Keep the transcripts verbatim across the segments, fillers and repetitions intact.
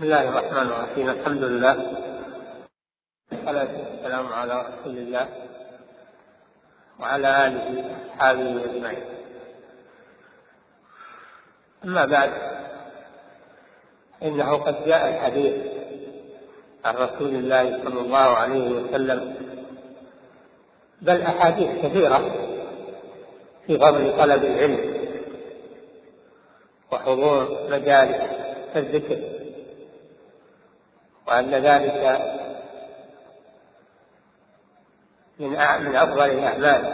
بسم الله الرحمن الرحيم. الحمد لله والصلاة والسلام على رسول الله وعلى آله وأصحابه أجمعين. أما بعد، إنه قد جاء الحديث عن رسول الله صلى الله عليه وسلم، بل أحاديث كثيرة في فضل طلب العلم وحضور مجالس الذكر، وأن ذلك من من أفضل الأعمال،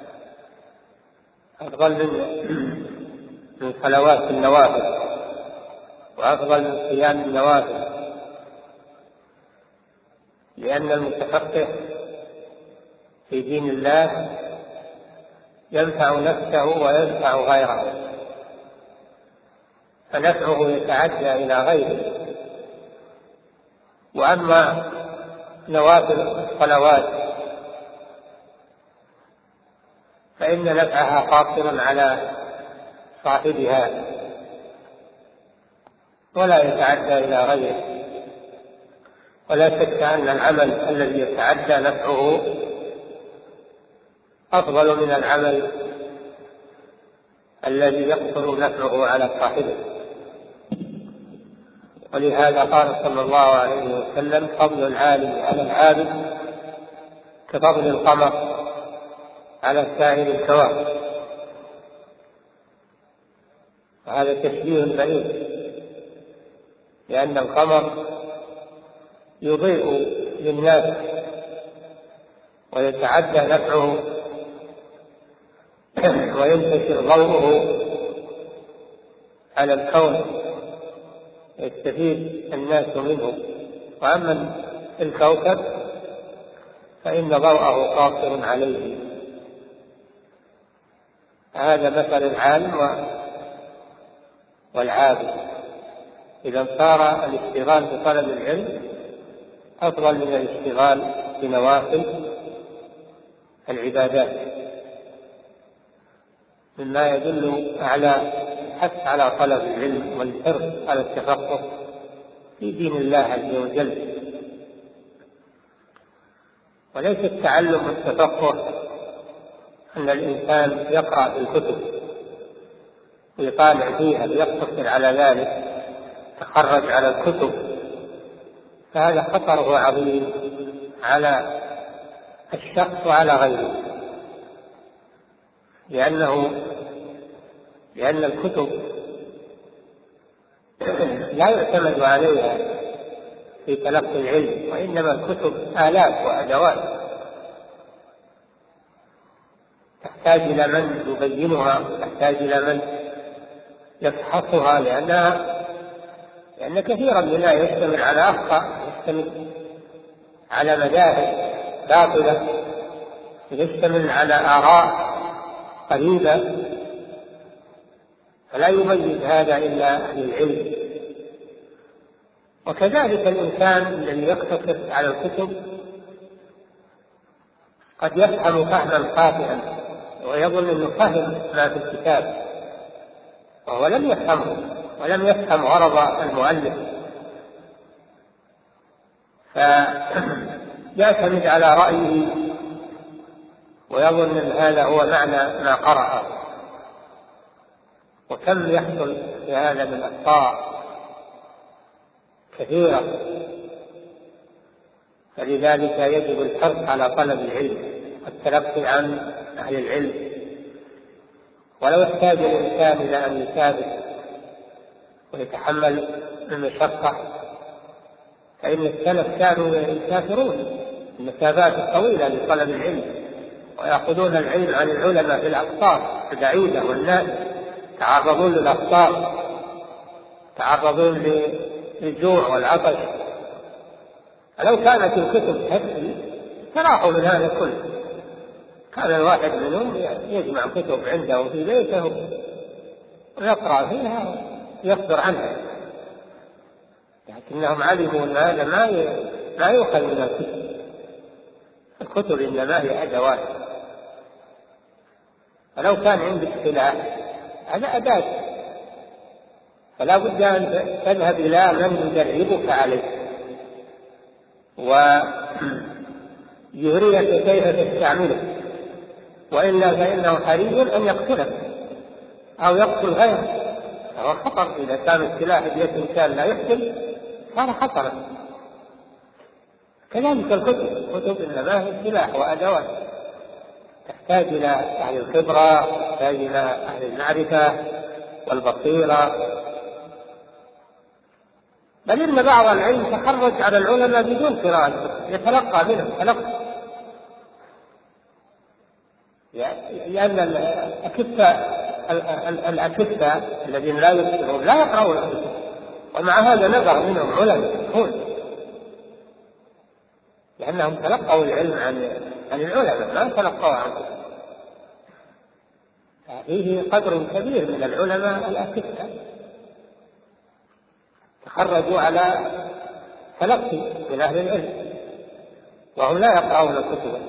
أفضل من من صلوات النوافل، وأفضل من صيام النوافل، لأن المتفقه في دين الله ينفع نفسه وينفع غيره، فنفعه يتعدى إلى غيره. وأما نوافل الصلوات فإن نفعها قاصر على صاحبها ولا يتعدى إلى غيره، ولا شك أن العمل الذي يتعدى نفعه أفضل من العمل الذي يقصر نفعه على صاحبه. ولهذا قال صلى الله عليه وسلم: فضل العالم على العابد كفضل القمر على سائر الكواكب. وهذا تشبيه بعيد، لأن القمر يضيء للناس ويتعدى نفعه وينتشر ضوءه على الكون، يستفيد الناس منه. وأما الكوكب فإن ضوءه قاصر عليه. هذا مثل العالم والعابد. إذا صار الاشتغال بطلب العلم أفضل من الاشتغال بنوافل العبادات، مما يدل على الحث على طلب العلم والحرص على التفقه في دين الله عز وجل. وليس التعلم والتفقه أن الإنسان يقرأ في الكتب ويطالع فيها ويقتصر على ذلك، يتخرج على الكتب، فهذا خطره عظيم على الشخص وعلى غيره، لأنه لأن الكتب لا يعتمد عليها في تلقي العلم، وإنما الكتب آلات وأدوات تحتاج إلى من يبينها، تحتاج إلى من يفحصها، لأنها لأن كثيرا منها يشتمل على أخطاء، يشتمل على مذاهب باطلة، يشتمل على آراء قريبة، فلا يميز هذا إلا أهل العلم. وكذلك الإنسان الذي يقتصر على الكتب قد يفهم فهما خاطئا ويظن أنه فهم ما في الكتاب، وهو لم يفهمه ولم يفهم غرض المؤلف، فيعتمد على رأيه ويظن أن هذا هو معنى ما قرأه. وكم يحصل في هذا من أخطاء كثيرة. فلذلك يجب الحرص على طلب العلم والتلقي عن أهل العلم. ولو احتاج الإنسان إلى أن يثابر ويتحمل المشقة، فإن السلف كانوا يسافرون المسافات الطويلة لطلب العلم، ويأخذون العلم عن العلماء في الأقطار البعيدة، والناس تعرضون للأخطار، تعرضون للجوع والعطش. فلو كانت الكتب تكفي تراحوا من هذا كله. كان الواحد منهم يجمع كتب عنده في بيته ويقرأ فيها ويصبر عنها، لكنهم علموا أن هذا ما ما يؤخذ من الكتب. الكتب إنما هي أدوات. فلو كان عندك سلاح، هذا أداة فلا بد أن تذهب إلى من يدربك عليه ويريك كيف تستعمله، وإلا فإنه حري أن يقتلك أو يقتل غيره، فهو خطر. إذا كان السلاح بيد إنسان لا يقتل صار خطرا. كذلك الكتب، كتب إنما هي سلاح وأدوات، تحتاج إلى أهل الخبرة، تحتاج إلى أهل المعرفة والبصيرة. بل إن بعض العلم تخرج على العلماء بدون قراءة، يتلقى منهم تلقى، لأن الأكفاء الأكفاء الذين لا يكتبون لا يقرؤون الكتب، ومع هذا نبغ منهم علماء هون، لأنهم تلقوا العلم عن عن العلماء، ما تلقوا عنه. فيه قدر كبير من العلماء الأكفاء تخرجوا على تلقي من أهل العلم وهم لا يقرؤون الكتب.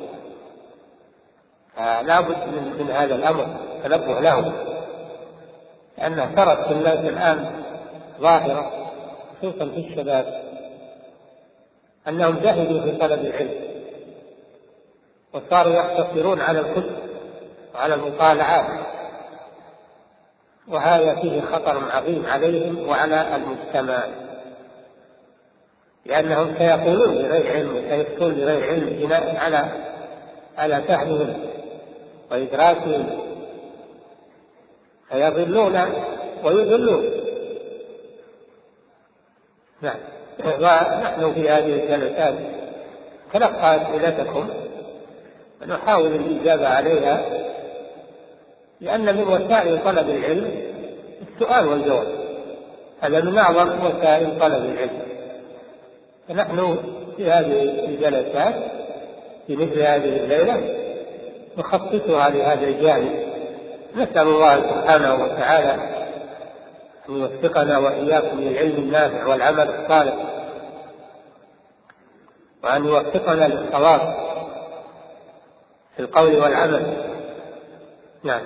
فلا بد من, من هذا الأمر تنبه له، لأنه ترك في الناس الآن ظاهرة خصوصا في الشباب أنهم زهدوا في طلب العلم وصاروا يقتصرون على الكتب وعلى المطالعات، وهذا فيه خطر عظيم عليهم وعلى المجتمع، لأنهم سيقولون بغير علم وسيفتون بغير علم بناء على على فهمهم وإدراكهم، فيضلون ويضلون. نعم. ونحن في هذه الجلسات تلقى أسئلتكم ونحاول الإجابة عليها، لأن من وسائل طلب العلم السؤال والجواب، هذا من أعظم وسائل طلب العلم. فنحن في هذه الجلسات في مثل هذه الليلة نخصصها لهذا الجانب. نسأل الله سبحانه وتعالى أن يوفقنا وإياكم للعلم النافع والعمل الصالح، وأن يوفقنا للصواب في القول والعمل. نعم.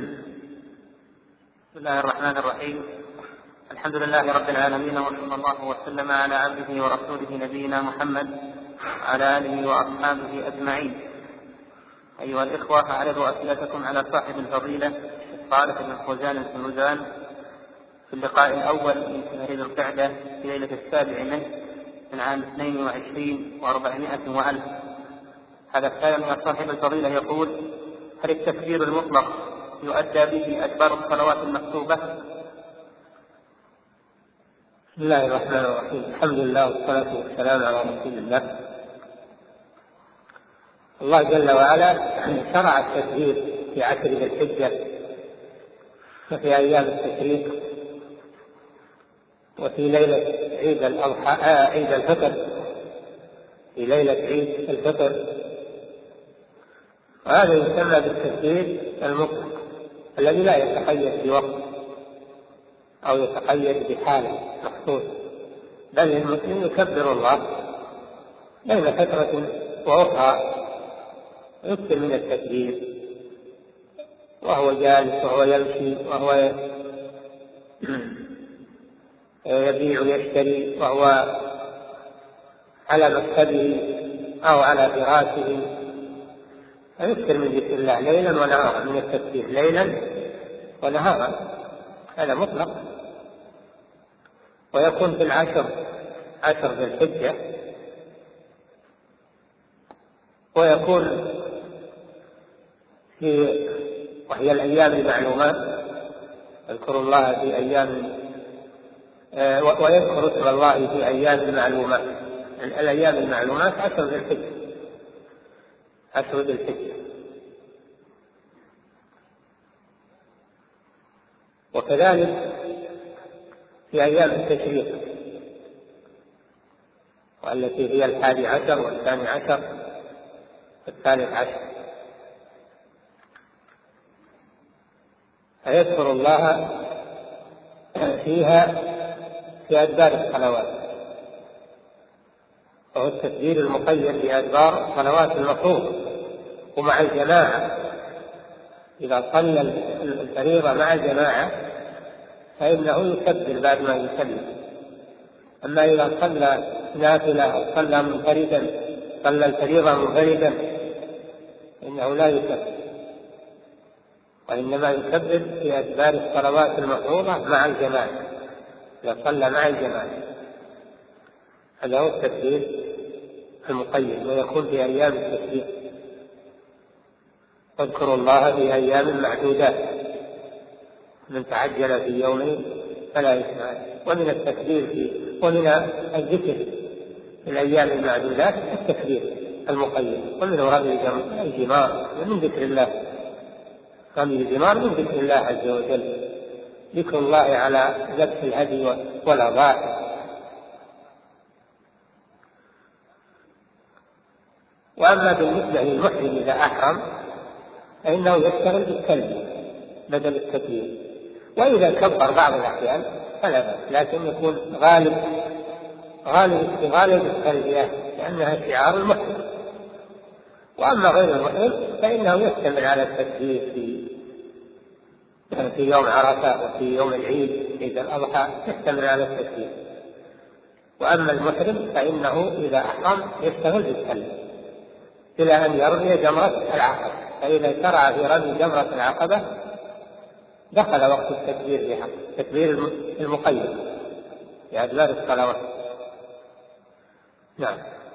بسم الله الرحمن الرحيم. الحمد لله رب العالمين، وصلى الله وسلم على عبده ورسوله نبينا محمد وعلى آله وأصحابه أجمعين. أيها الإخوة، أعرضوا أسئلتكم على صاحب الفضيلة صالح بن فوزان الفوزان في اللقاء الأول من شهر ذي القعدة في ليلة السابع منه من عام اثنين وعشرين وأربعمائة وألف. هذا السائل من صاحب الفضيلة يقول: هل التكبير المطلق يؤدى به أكبر الصلوات المكتوبة؟ بسم الله الرحمن الرحيم. الحمد لله والصلاة والسلام على رسول الله. الله جل وعلا شرع التكبير في عشر ذي الحجة وفي أيام التشريق وفي ليلة عيد الأضحى آه عيد الفطر، في ليلة عيد الفطر، وهذا يسمى بالتكبير المطلق الذي لا يتقيد بوقت أو يتقيد بحالة مخصوص، بل المسلم يكبر الله بين فترة وأخرى، يكثر من التكبير وهو جالس وهو يمشي وهو يبيع ويشتري وهو على مكتبه أو على فراشه، فيكثر من ذكر الله ليلا ونهارا، من التكبير ليلا ونهارا، هذا مطلق. ويكون في العشر عشر ذي الحجة، ويكون في وهي الأيام المعلومات، اذكروا الله في أيام آه ويذكر اسم الله في أيام المعلومات. الأيام المعلومات عشر ذي الحجة، عشر ذي الحجة. وكذلك في أيام التشريق، والتي هي الحادي عشر والثاني عشر والثالث عشر، فيذكر الله فيها في أدبار الصلوات، وهو التكبير المقيد بأدبار صلوات المفروض ومع الجماعة. إذا صلى الفريضة مع الجماعة فإنه يكبر بعد ما يسلم. أما إذا صلى نافلة أو صلى منفردا صلى الفريضة منفردا إنه لا يكبر، وإنما يكبر في أدبار الصلوات المفروضة مع الجماعة، إذا صلى مع الجماعة. هذا هو التكبير المقيد، ويكون في أيام التشريق. اذكروا الله في أيام معدودات، من تعجل في يومين فلا يسمع. ومن التكبير في ومن الذكر في الأيام المعدودات التكبير المقيد، ومنه رمي الجمار من ذكر الله، رمي الجمار من ذكر الله عز وجل، ذكر الله على ذبح الهدي والأضاحي. وأما بالنسبة للمحرم إذا أحرم فإنه يشتغل بالتلبية بدل التكبير، وإذا كبر بعض الأحيان فلا بأس، لكن يكون غالب غالب استغاله بالتلبية لأنها شعار المحرم. وأما غير المحرم فإنه يستمر على التكبير في في يوم عرفة وفي يوم العيد عيد الأضحى، يستمر على التكبير. وأما المحرم فإنه إذا أحرم يشتغل بالتلبية إلى أن يرمي جمرة العقبة، فإذا شرع في رمي جمرة العقبة دخل وقت التكبير في حق التكبير المقيد في أدبار الصلوات. نعم.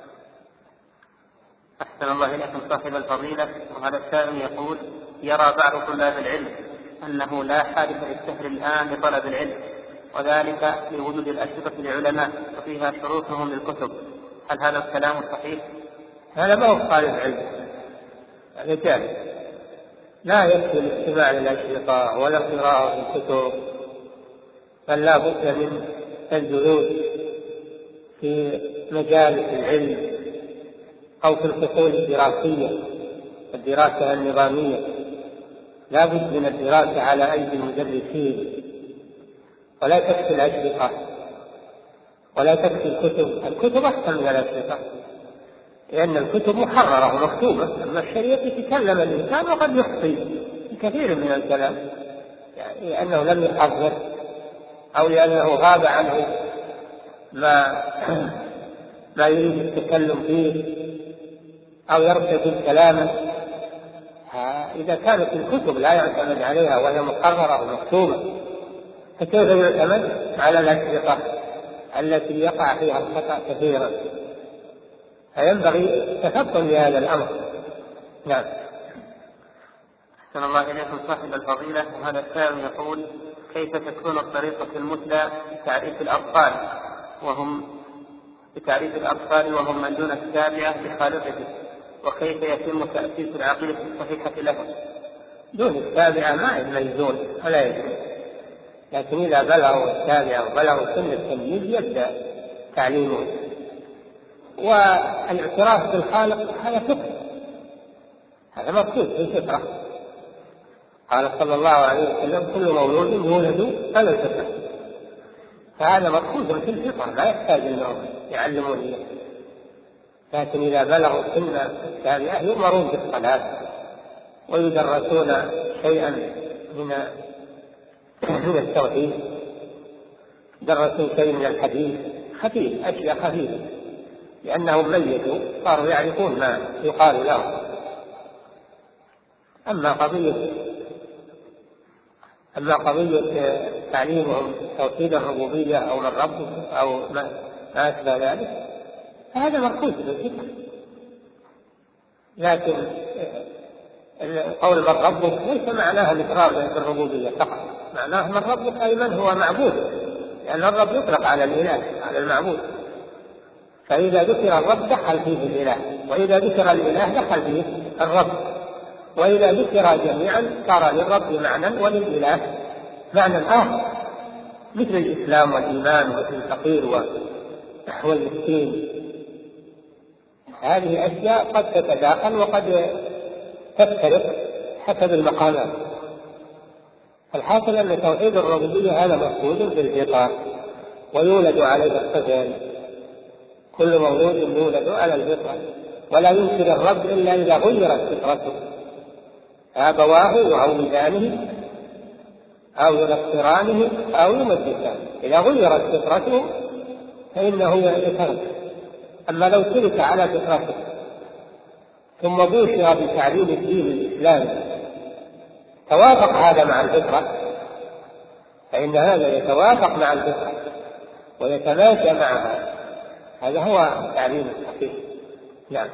أحسن الله إليكم صاحب الفضيلة. وهذا السائل يقول: يرى بعض طلاب العلم أنه لا حاجة للسهر الآن لطلب العلم، وذلك لوجود الأشرطة للعلماء وفيها شروطهم للكتب، هل هذا الكلام صحيح؟ هذا ما هو طالب علم، هذا جاهل، لا يكفي الاستماع للأشرطة ولا قراءة الكتب، بل لا بد من الجلوس في مجالس العلم أو في الفصول الدراسية، الدراسة النظامية، لا بد من الدراسة على أيدي المدرسين، ولا تكفي الأشرطة ولا تكفي الكتب. الكتب أحسن من الأشرطة لأن الكتب محررة ومكتوبة، أما الشريعة يتكلم الإنسان وقد يخطئ في كثير من الكلام، يعني لأنه لم يحضر أو لأنه غاب عنه ما ما يريد التكلم فيه أو يرتكب كلاما. إذا كانت الكتب لا يعتمد عليها وهي محررة ومكتوبة، فكيف يعتمد على الأشرطة التي يقع فيها الخطأ كثيرا؟ فينبغي التفطن لهذا الأمر. نعم. أحسن الله إليكم صاحب الفضيلة. وهذا السائل يقول: كيف تكون الطريقة المثلى بتعريف الأطفال وهم بتعريف الأطفال وهم من دون السابعة لخالقهم، وكيف يتم تأسيس العقيدة الصحيحة لهم؟ دون السابعة ما يميزون ولا يجوز، لكن إذا بلغوا السابعة وبلغوا سن التمييز يبدأ تعليمهم. والاعتراف بالخالق هذا فطر، هذا مقصود في الفطرة. قال صلى الله عليه وسلم: كل مولود يولد على الفطرة، فهذا مقصود في الفطرة لا يحتاج انهم يعلمون إياه. لكن إذا بلغوا سن السابعة يؤمرون بالصلاة ويدرسون شيئا من من التوحيد، درسوا شيء من الحديث خفيف، أشياء خفيفة، لأنهم ميزوا صاروا يعرفون ما يقال لهم. أما قضية أما قضية تعليمهم توحيد الربوبية أو من ربهم أو ما أشبه ذلك فهذا مركوز بالفطرة. لكن قول من ربك ليس معناها الإقرار بالربوبية فقط، معناه من ربك أي من هو معبود، لأن الرب يطلق على الإله على المعبود، فإذا ذكر الرب دخل فيه الإله، وإذا ذكر الإله دخل فيه الرب، وإذا ذكر جميعا صار للرب معنى وللإله معنى آخر، مثل الإسلام والإيمان والفقير والمسكين. هذه أشياء قد تتداخل وقد تفترق حسب المقامات. الحاصل أن توحيد الربوبية هذا مفقود بالفطرة ويولد عليه الطفل، كل مولود يولد على الفطرة، ولا ينكر الرب إلا إذا غيرت فطرته، فأبواه يعودانه أو ينصرانه أو يمجسانه. إذا غيرت فطرته فإنه يترك. أما لو ترك على فطرته ثم بوشر بتعليم الدين الإسلامي توافق هذا مع الفطرة فإن هذا يتوافق مع الفطرة ويتماشى معها. هذا هو تعليم الحقيقي. نعم.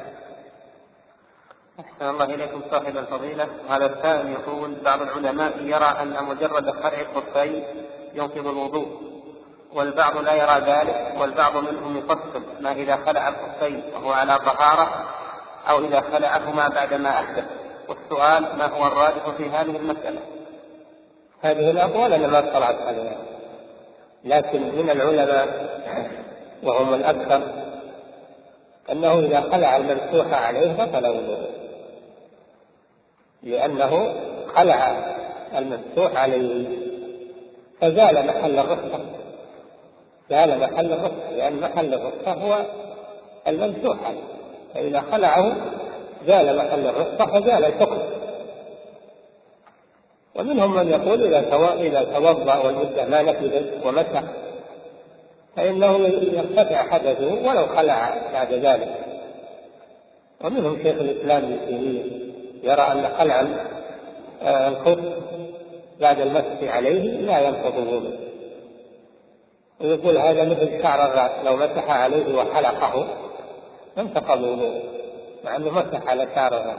أحسن الله إليكم صاحب الفضيلة. هذا السائل يقول: بعض العلماء يرى أن مجرد خلع الخفين ينقض الوضوء، والبعض لا يرى ذلك، والبعض منهم يفصل ما إذا خلع الخفين وهو على طهارة أو إذا خلعهما بعدما أحدث. والسؤال: ما هو الراجح في هذه المسألة؟ هذه الأقوال أنا ما اطلعت عليها، لكن من العلماء وهم الأكثر أنه إذا خلع الممسوح عليه بطل وضوءه، لأنه خلع الممسوح عليه فزال محل الرخصة، زال محل الرخصة، لأن محل الرخصة هو الممسوح عليه، فإذا خلعه زال محل الرخصة فزال الحكم. ومنهم من يقول إذا توضأ والمدة ما نفذت ومسح فإنه يرتفع حدثه ولو خلع بعد ذلك. ومنهم شيخ الإسلام ابن تيمية يرى أن خلع الخف بعد المسح عليه لا ينقض الوضوء، ويقول هذا مثل شعر الرأس، لو مسح عليه وحلقه انتقض الوضوء مع أنه مسح على شعر الرأس.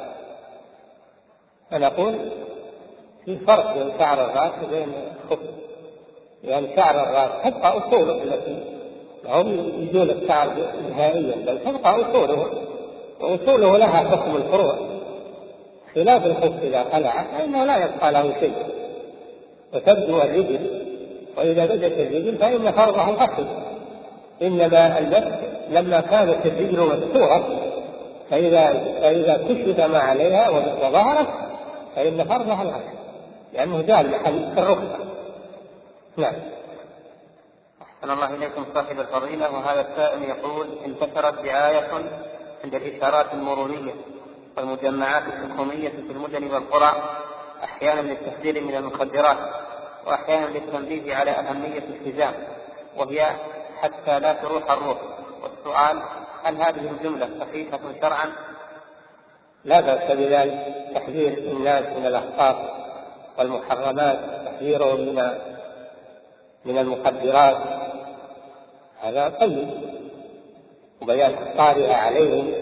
فنقول في فرق بين شعر الرأس وبين الخف، لأن يعني شعر الرأس تبقى أصوله التي هم يزول الشعر نهائيا، بل تبقى أصوله، وأصوله لها حكم الفروع، خلاف الخف إذا خلع فإنه لا يبقى له شيء وتبدو الرجل، وإذا بدت الرجل فإن فرضه الغسل. إنما المسح لما كانت الرجل مستورة فإذا, فإذا كشف ما عليها وظهرت فإن فرضها الغسل، لأنه زال محل الرخصة. نعم. أحسن الله إليكم صاحب الفضيلة. وهذا السائل يقول: انتشرت دعاية عند الإشارات المرورية والمجمعات الحكومية في المدن والقرى أحيانا للتحذير من المخدرات وأحيانا للتنبيه على أهمية الالتزام، وهي حتى لا تروح الروح. والسؤال: هل هذه الجملة صحيحة شرعا؟ لا بأس بذلك، تحذير الناس من الأخطار والمحرمات، تحذيرهم من من المخدرات، هذا طيب، وبيان أخطارها عليهم،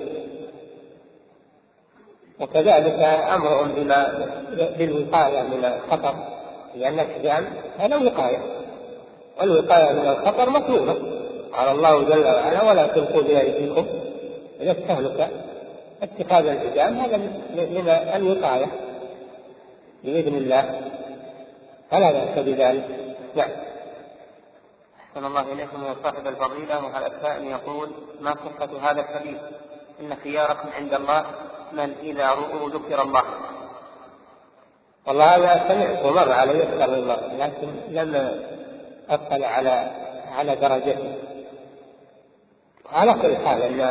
وكذلك أمرهم بما بالوقاية من الخطر، لأن الحجام هذا وقاية، والوقاية من الخطر مطلوبة. قال الله جل وعلا: ولا تلقوا بأيديكم إلى التهلكة. اتخاذ الحجام هذا من الوقاية بإذن الله، فلا بأس بذلك. نعم. أحسن الله إليكم يا صاحب الفضيلة. وهذا السائل يقول: ما صحة هذا الحديث إن خياركم عند الله من إذا رؤوا ذكر الله؟ والله هذا سمعت ومر علي أكثر من مرة، لكن لم أطلع على على درجته. على كل حال أن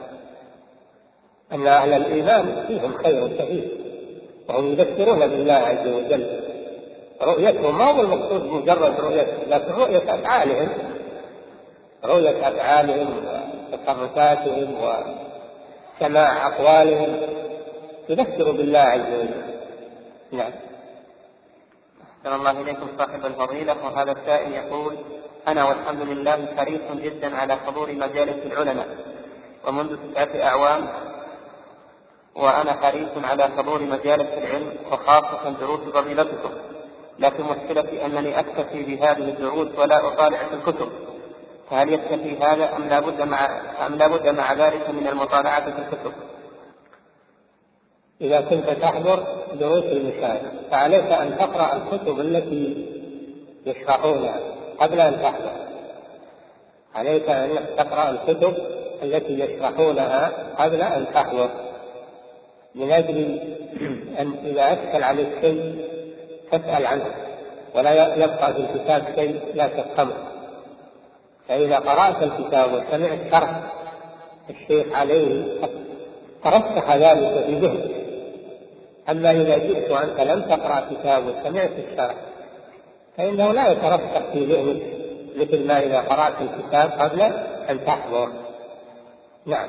أن أهل الإيمان فيهم خير كثير، وهم يذكرون بالله عز وجل. رؤيتهم ما هو المقصود مجرد رؤية، لكن رؤية أفعالهم، رؤية أفعالهم وتصرفاتهم وسماع أقوالهم يذكروا بالله عز وجل. نعم. أحسن الله إليكم صاحب الفضيلة. وهذا السائل يقول: أنا والحمد لله حريص جدا على حضور مجالس العلماء، ومنذ تسعة أعوام وأنا حريص على حضور مجالس العلم وخاصة دروس فضيلتكم، لكن مشكلتي أنني أكتفي بهذه الدروس ولا أطالع في الكتب، فهل يكتفي هذا أم لابد مع أم لابد مع ذلك من المطالعة في الكتب؟ إذا كنت تحضر دروس المشايخ فعليك أن تقرأ الكتب التي يشرحونها قبل أن تحضر، عليك أن تقرأ الكتب التي يشرحونها قبل أن تحضر، من أجل أن إذا أشكل عليك شيء تسأل عنه، ولا يبقى في الكتاب شيء لا تفهمه. فإذا قرأت الكتاب وسمعت شرح الشيخ عليه ترسخ ذلك في ذهنك. أما إذا جئت وأنت لم تقرأ كتاب وسمعت الشرح فإنه لا يترسخ في ذهنك مثل ما إذا قرأت الكتاب قبل أن تحضر. نعم.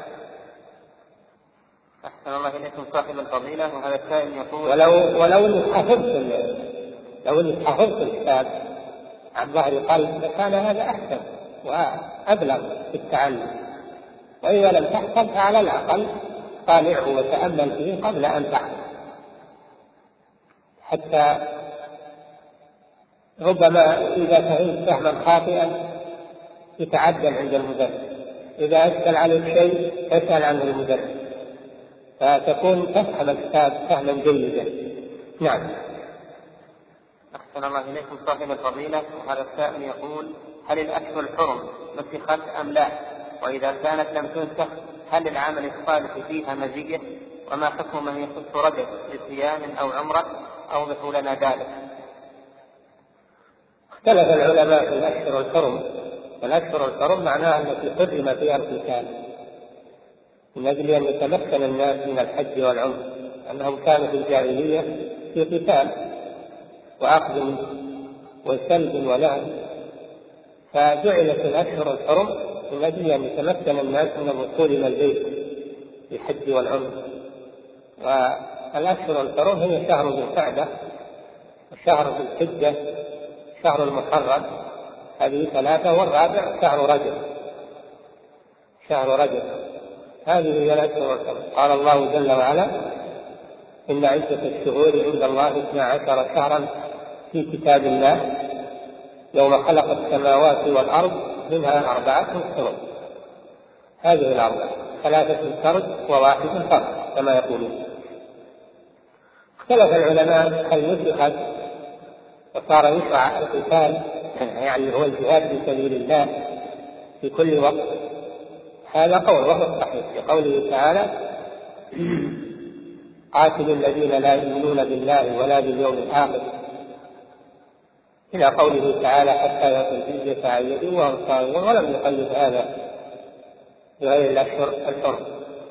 أحسن الله إليكم صاحب الفضيلة. وهذا السائل يقول ولو ولو إنك حفظت لو إنك حفظت الكتاب عن ظهر قلب لكان هذا أحسن وأبلغ في التعلم، وإذا لم تحفظ فعلى الأقل طالعه وتأمل فيه قبل أن تحفظ، حتى ربما إذا فهمت فهما خاطئا يتعدل عند المدرس، إذا أشكل عليك شيء تسأل عنه المدرس فتكون تفهم الكتاب فهما جيدا. نعم. أحسن الله إليكم صاحب الفضيلة. وهذا السائل يقول هل الأشهر الحرم نسخت أم لا؟ وإذا كانت لم تنسخ هل العمل الصالح فيها مزية؟ وما حكم من يخص رجل بصيام أو عمرة؟ أوضحوا لنا ذلك. اختلف العلماء في الأشهر الحرم، والأشهر الحرم معناها التي حرم فيها القتال من أجل أن يتمكن الناس من الحج والعمرة، أنهم كانوا في الجاهلية في قتال وأخذ وسلب ونهب، فجعلت الأشهر الحرم من أجل أن يتمكن الناس من الوصول إلى البيت في الحج والعمرة. والأشهر الحرم هي شهر ذي القعدة وشهر ذي الحجة شهر المحرم، هذه ثلاثة، والرابع شهر رجب شهر رجب هذه هي الأشهر الحرم. قال الله جل وعلا إن عدة الشهور عند الله اثنا عشر شهرا في كتاب الله يوم خلق السماوات والأرض منها أربعة حرم. هذه الأربعة ثلاثة فرد وواحد فرد كما يقولون. اختلف العلماء هل نسخت وصار يشرع القتال يعني هو الجهاد في سبيل الله في كل وقت؟ هذا قول وهو الصحيح في قوله تعالى قاتلوا الذين لا يؤمنون بالله ولا باليوم الآخر إلى قوله تعالى حتى يأتوا الجزية عن يد وهم صاغرون، ولم يقيد هذا بغير الأشهر الحرم.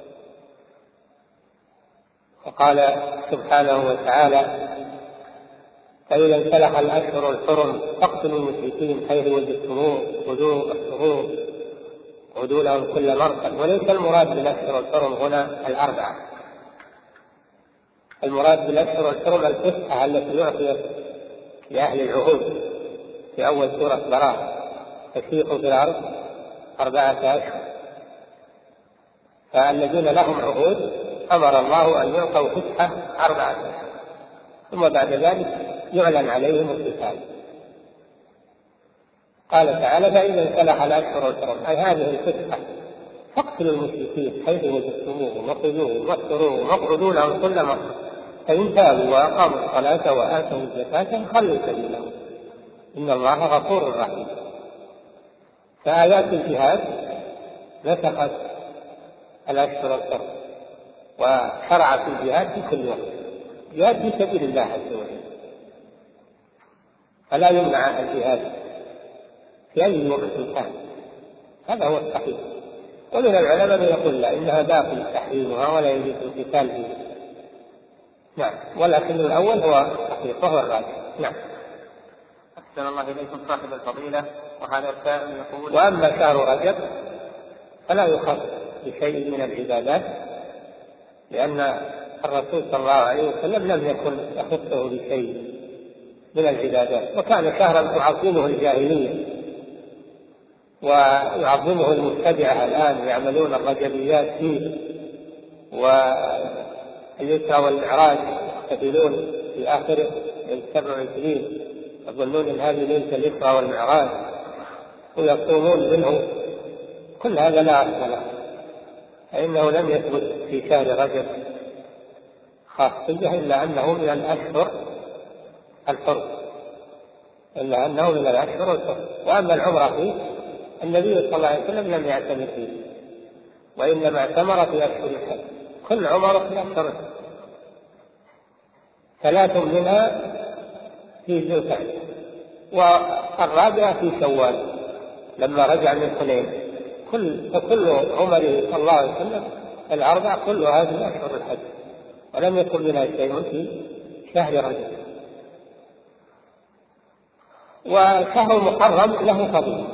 وقال سبحانه وتعالى فإذا انسلخ الأشهر الحرم فاقتلوا المشركين حيث وجدتموه خذوهم واحصروهم وادعوا لهم كل مرصد. وليس المراد بالأشهر الحرم هنا الأربعة، المراد بالأشهر الحرم الفسحة التي أعطيت لأهل العهود في أول سورة براءة فسيحوا في الأرض أربعة أشهر. فالذين لهم عهود أمر الله أن يعطوا فسحة أربعة أشهر، ثم بعد ذلك يعلن عليهم القتال. قال تعالى فإذا انسلخ الأشهر الحرم أي هذه الفسحة فاقتلوا المشركين حيث وجدتموهم وخذوهم واحصروهم واقعدوا لهم كل مرة فإن تابوا وأقاموا الصلاة وآتوا الزكاة خلوا سبيلهم إن الله غفور رحيم. فآيات الجهاد نسخت الأشهر الحرم وشرعت الجهاد في كل وقت، جهاد في سبيل الله عز وجل، فلا يمنع الجهاد في أي وقت كان. هذا هو الصحيح. ومن العلماء من يقول لا إنها باقي تحريمها ولا يجوز القتال فيه. نعم، ولكن الأول هو الصحيح وهو الراجح. نعم. أحسن الله إليكم صاحب الفضيلة. وهذا السائل يقول وأما شهر رجب فلا يخص بشيء من العبادات، لأن الرسول صلى الله عليه وسلم لم يكن يخصه بشيء من العبادات، وكان شهرا تعظمه الجاهلية ويعظمه المبتدعة الآن يعملون الرجبيات فيه، واليسرى والمعراج يحتفلون في آخره من سبع وعشرين يظنون أن هذه ليلة اليسرى والمعراج ويصومون منه. كل هذا لا أصل له، فإنه لم يثبت في شهر رجب خاصية إلا أنه من الأشهر الحرم إلا أنه من الأشهر الحرم. وأما العمرة فيه النبي صلى الله عليه وسلم لم يعتمر فيه، وإنما اعتمر في أشهر الحج. كل عمر في أشهر الحج، ثلاث منها في ذي القعدة والرابعة في شوال لما رجع من حنين. كل فكل عمره صلى الله عليه وسلم الأربع كل هذه أشهر الحج، ولم يكن منها شيء في شهر رجب. وشهر المحرم له فضيلة،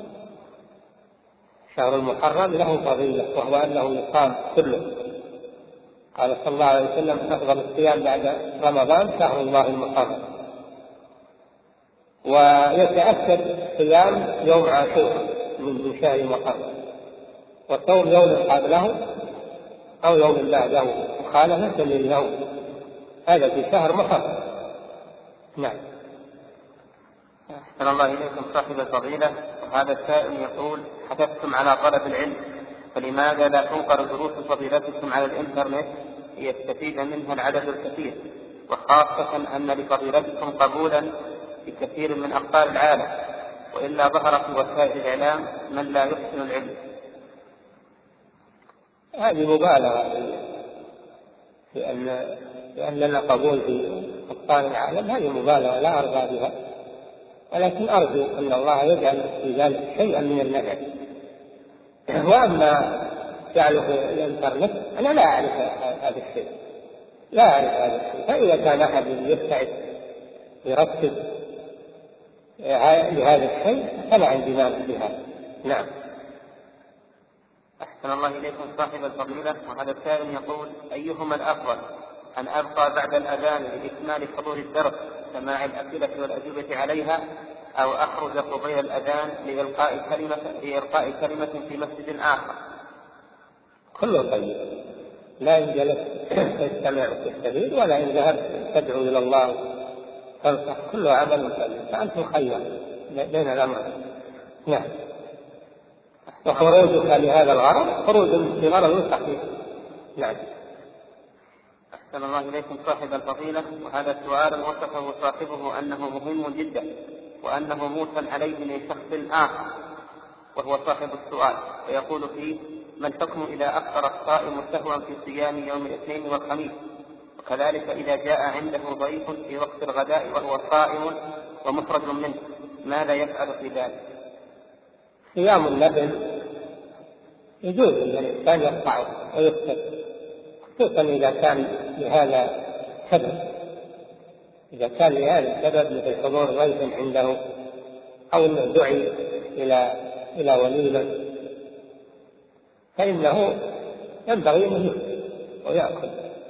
شهر المحرم له فضيلة، وهو أنه يصام كله. قال صلى الله عليه وسلم: أفضل الصيام بعد رمضان شهر الله المحرم. ويتأكد صيام يوم عاشوراء من شهر محرم، وصوم يوم قبله أو يوم بعده مخالفة لليوم، هذا في شهر محرم. نعم. أحسن الله إليكم صاحب الفضيلة. وهذا السائل يقول: حثثتم على طلب العلم، فلماذا لا تنقل دروس فضيلتكم على الإنترنت ليستفيد منها العدد الكثير، وخاصة أن لفضيلتكم قبولا في كثير من أقطار العالم، وإلا ظهر في وسائل الإعلام من لا يحسن العلم؟ هذه مبالغة في أن لأن لنا قبول في أقطار العالم، هذه مبالغة لا أرضى بها، ولكن أرجو أن الله يجعل في ذلك شيئا من النفع. وأما جعله في الإنترنت أنا لا أعرف هذا الشيء، لا أعرف هذا الشيء، فإذا كان أحد يبتعد يرتب لهذا الشيء فلا عندي مانع بهذا. نعم. أحسن الله إليكم صاحب الفضيلة. وهذا السائل يقول: أيهما الأفضل، أن أبقى بعد الأذان لإكمال حضور الدرس سماع الأسئلة والأجوبة عليها، أو أخرج قبيل الأذان لإلقاء كلمة, لإلقاء كلمة في مسجد آخر؟ كله طيب، لا إن جلست تستمع وتستفيد، ولا إن ذهبت تدعو إلى الله تنصح، كله عمل طيب، فأنت مخير بين الأمر. نعم. وخروجك لهذا الغرض خروج في غرض صحيح. نعم. أحسن الله إليكم صاحب الفضيلة. وهذا السؤال وصفه صاحبه أنه مهم جدا، وأنه موصل عليه من شخص آخر وهو صاحب السؤال، ويقول فيه: ما الحكم إذا أفطر الصائم سهوا في صيام يوم الاثنين والخميس، وكذلك إذا جاء عنده ضيف في وقت الغداء وهو صائم ومخرج منه، ماذا يفعل في ذلك؟ صيام النفل يجوز أن الإنسان يقطعه ويفطر، خصوصا إذا كان لهذا سبب، إذا كان لهذا السبب مثل حضور ضيف عنده، أو أنه دعي إلى إلى وليمة، فإنه ينبغي أن يفطر ويأكل،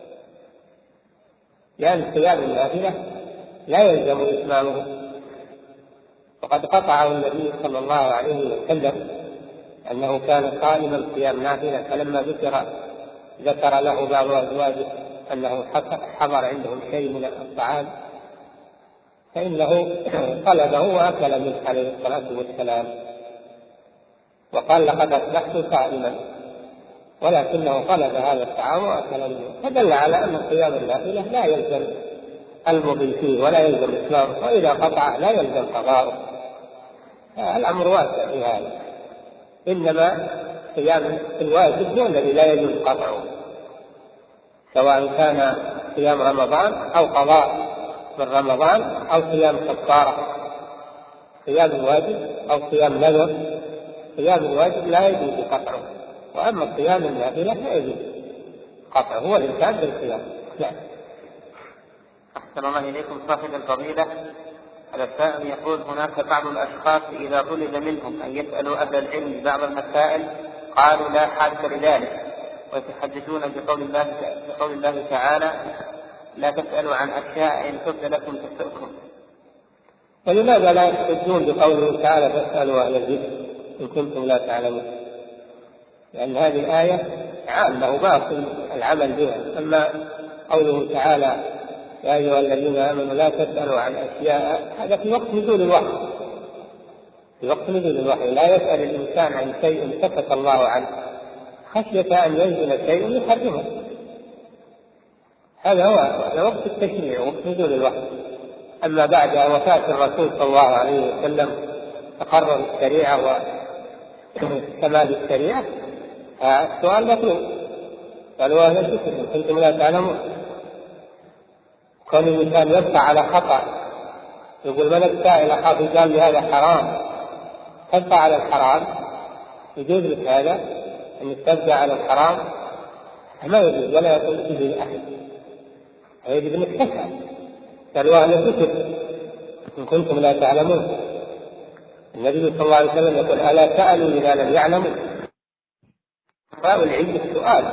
لأن صيام النافلة لا يلزم إتمامه. وقد قطعه النبي صلى الله عليه وسلم أنه كان قائما صيام نافلة، فلما ذكر ذكر له بعض أزواجه أنه حضر عندهم شيء من الطعام فإنه طلبه وأكل منه عليه الصلاة والسلام، وقال: لقد أصبحت صائما، ولكنه طلب هذا الطعام وأكل منه، فدل على أن صيام النافلة لا يلزم المضي فيه ولا يلزم إتمامه، وإذا قطع لا يلزم قضاؤه. الأمر واسع في هذا، إنما صيام الواجب هو الذي لا يجوز قطعه، سواء كان صيام رمضان أو قضاء من رمضان أو صيام كفارة. صيام الواجب أو صيام نذر، صيام الواجب لا يجوز قطعه، وأما صيام النافلة لا يجوز قطعه، هو الإنسان بالصيام. لا. أحسن الله إليكم صاحب الفضيلة. هذا السائل يقول: هناك بعض الأشخاص إذا طلب منهم أن يسألوا أهل العلم بعض المسائل قالوا لا حاجة لذلك، ويتحدثون بقول الله, بقول الله تعالى: لا تسألوا عن أشياء إن تبد لكم تسألكم. ولماذا لا يحتجون بقوله تعالى: فاسألوا أهل الذكر إن كنتم لا تعلمون؟ لأن هذه الآية عامة وباطل العمل بها. أما قوله تعالى: يا أيها الذين آمنوا لا تسألوا عن أشياء، هذا في وقت نزول الوحي، في وقت نزول الوحي لا يسأل الإنسان عن شيء سكت الله عنه خشية أن ينزل شيء يحرمه. هذا هو هذا وقت التشريع، وقت نزول الوحي. أما بعد وفاة الرسول صلى الله عليه وسلم تقرر الشريعة وكمال الشريعة، السؤال مطلوب. قالوا أهل الذكر إن كنتم لا تعلمون. كون الإنسان يبقى على خطأ يقول: من السائل أخاف قال لي هذا حرام، تبقى على الحرام، يجوز لك هذا أن تبقى على الحرام؟ ما يجوز ولا يقول به أحد، يجب أنك تسأل. قالوا أهل الذكر إن كنتم لا تعلمون. النبي صلى الله عليه وسلم يقول ألا سألوا إذا لم يعلموا؟ سؤال العلم السؤال.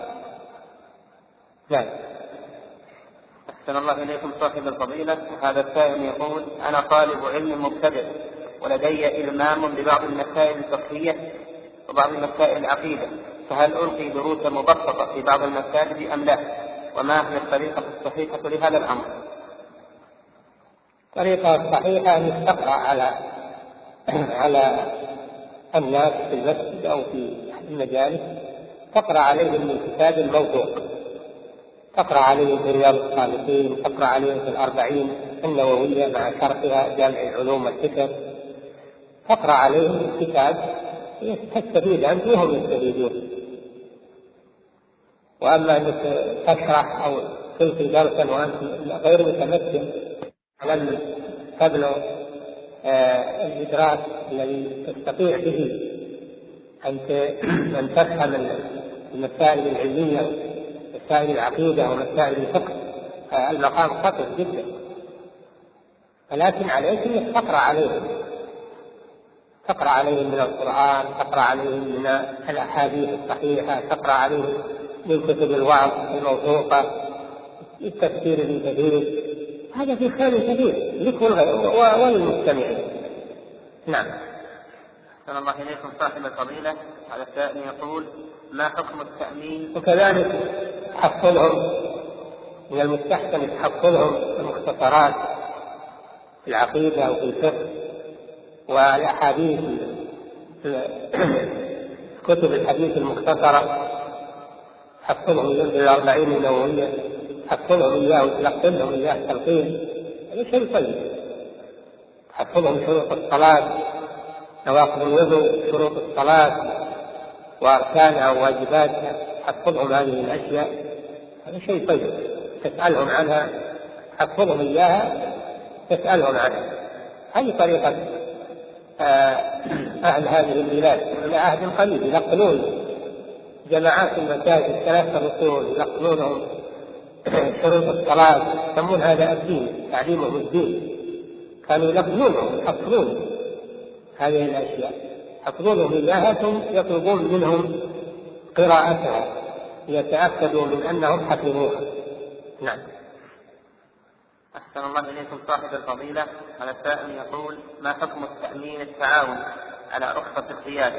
نعم. أحسن الله إليكم صاحب الفضيلة. هذا السائل يقول أنا طالب علم مبتدئ ولدي إلمام ببعض المسائل الفقهية وبعض مسائل العقيدة، فهل ألقي دروسا مبسطة في بعض المساجد أم لا؟ وما هي الطريقة الصحيحة لهذا الأمر؟ الطريقة الصحيحة أن تقرأ على على الناس في المسجد أو في المجالس، تقرأ عليهم من كتاب الموضوع، تقرأ عليهم في رياض الصالحين، تقرأ عليهم في الأربعين النووية مع شرحها جامع العلوم والفكر، تقرأ عليهم الكتاب تستفيد أنت وهم يستفيدون. وأما أنك تشرح أو تلقي درسا وأنت غير متمكن لم تبلغ آه الإدراك الذي تستطيع به أن تفهم المسائل العلمية، مسائل العقيدة ومسائل الفقه، آه المقام خطر جدا. ولكن عليك أن تقرأ عليهم، تقرأ عليهم من القرآن، تقرأ عليهم من الأحاديث الصحيحة، تقرأ عليهم من كتب الوعظ الموثوقة، التفسير الجديد. هذا في خير كثير لك وللمستمعين. نعم. أحسن الله إليكم صاحب الفضيلة. على السائل يقول ما حكم التأمين؟ وكذلك تحصلهم من المستحسن تحصلهم المختصرات في العقيدة أو في الفقه والأحاديث، كتب الحديث المختصرة تحصلهم بالأربعين النووية، تحصلهم إياه وتلقنهم إياه تلقين، هذا شيء طيب. تحصلهم شروط الصلاة، نواقض الوضوء، شروط الصلاة وأركانها وواجباتها، تحصلهم هذه الأشياء، هذا شيء طيب. تسألهم عنها، تحصلهم إياها تسألهم عنها. هذه طريقة أهل هذه البلاد إلى عهد قريب، يلقنون جماعات المساجد ثلاثة رسول، يلقنونهم شروط الصلاة، يسمون هذا الدين، تعليمهم الدين. كانوا يلقنونهم يحفظون هذه الأشياء، يحفظونهم إياها ثم يطلبون منهم قراءتها ليتأكدوا من أنهم حفظوها. نعم. أحسن الله إليكم صاحب الفضيلة. على السائل يقول ما حكم التأمين التعاون على رخصة القيادة؟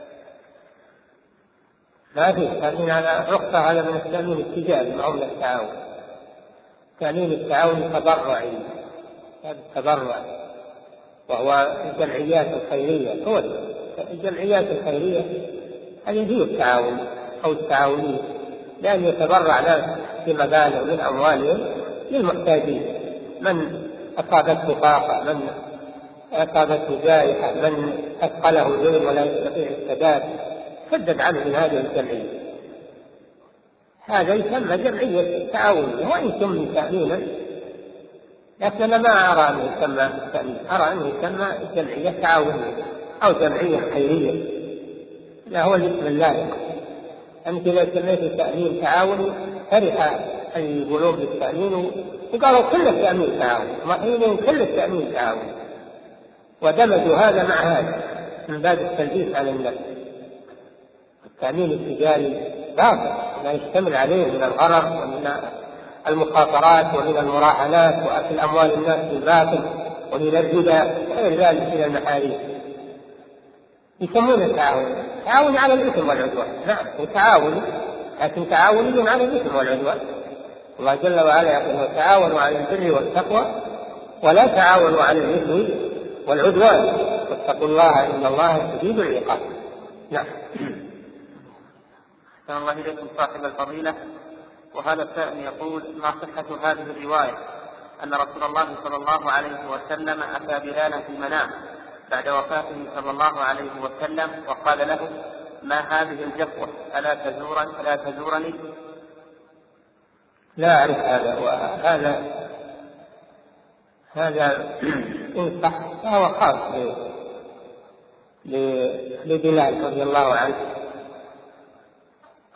ما في تأمين على رخصة، هذا من التأمين التجاري، ما هو من التعاون. تأمين التعاون تبرعي، هذا التبرع وهو الجمعيات الخيرية. هو الجمعيات الخيرية هذه هي التعاون أو التعاونية، لأن يتبرع ناس بمبالغ من أموالهم للمحتاجين، من أصابته فاقة، من أصابته جائحة، من أثقله دين ولا يستطيع السداد، سدد عنه من هذه الجمعية. هذا يسمى جمعية تعاونية وإن سمي تأمينا، لكن أنا ما أرى أنه يسمى تأمين، أرى أنه يسمى جمعية تعاونية أو جمعية خيرية، لا هو الاسم اللائق. أنت إذا سميت تأمين تعاوني فرح أن يقولون بالتأمين وقالوا كل التأمين تعاوني، ما كل التأمين تعاوني، ودمجوا هذا مع هذا من باب التلبيس على النفس. التأمين التجاري باطل، ما يشتمل عليه من الغرر ومن المخاطرات ومن المراهنات وأكل أموال الناس بالباطل ومن الربا وغير ذلك من المحاريم. يسمونه تعاون، تعاون على الإثم والعدوان. نعم هو تعاون، لكن تعاون على الإثم والعدوان. الله جل وعلا يقول تعاونوا على البر والتقوى ولا تعاونوا على الإثم والعدوان واتقوا الله إن الله شديد العقاب. نعم. أحسن الله إليكم صاحب الفضيلة. وهذا السائل يقول ما صحة هذه الرواية أن رسول الله صلى الله عليه وسلم أتى بلالا في المنام بعد وفاته صلى الله عليه وسلم وقال له ما هذه الجفوة ألا تزورني ألا تزورني؟ لا أعرف هذا، وهذا هذا إن صح فهو خاص لبلال رضي الله عنه.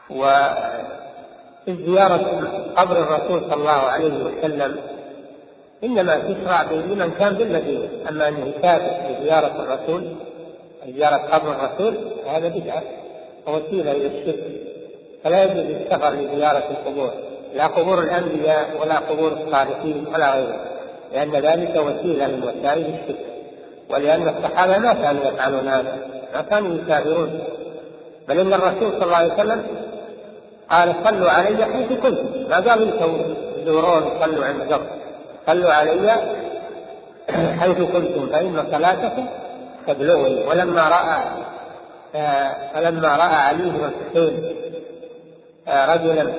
وزيارة قبر الرسول صلى الله عليه وسلم إنما تشرع لمن كان بالمدينة. أما أنه يسافر لزيارة الرسول زيارة قبر الرسول هذا بدعة ووسيلة إلى الشرك، فلا يجوز السفر لزيارة القبور، لا قبور الأنبياء ولا قبور الصالحين ولا غيره، لأن ذلك وسيلة من وسائل الشرك. ولأن الصحابة ما كانوا يفعلون هذا، ما كانوا يسافرون، بل إن الرسول صلى الله عليه وسلم قال صلوا علي حيث كنتم، ما قالوا انتوا تزورون وصلوا عند قبر، صلوا علي حيث كنتم فإن صلاتكم تبلغني. ولما رأى فلما رأى علي بن الحسين رجلا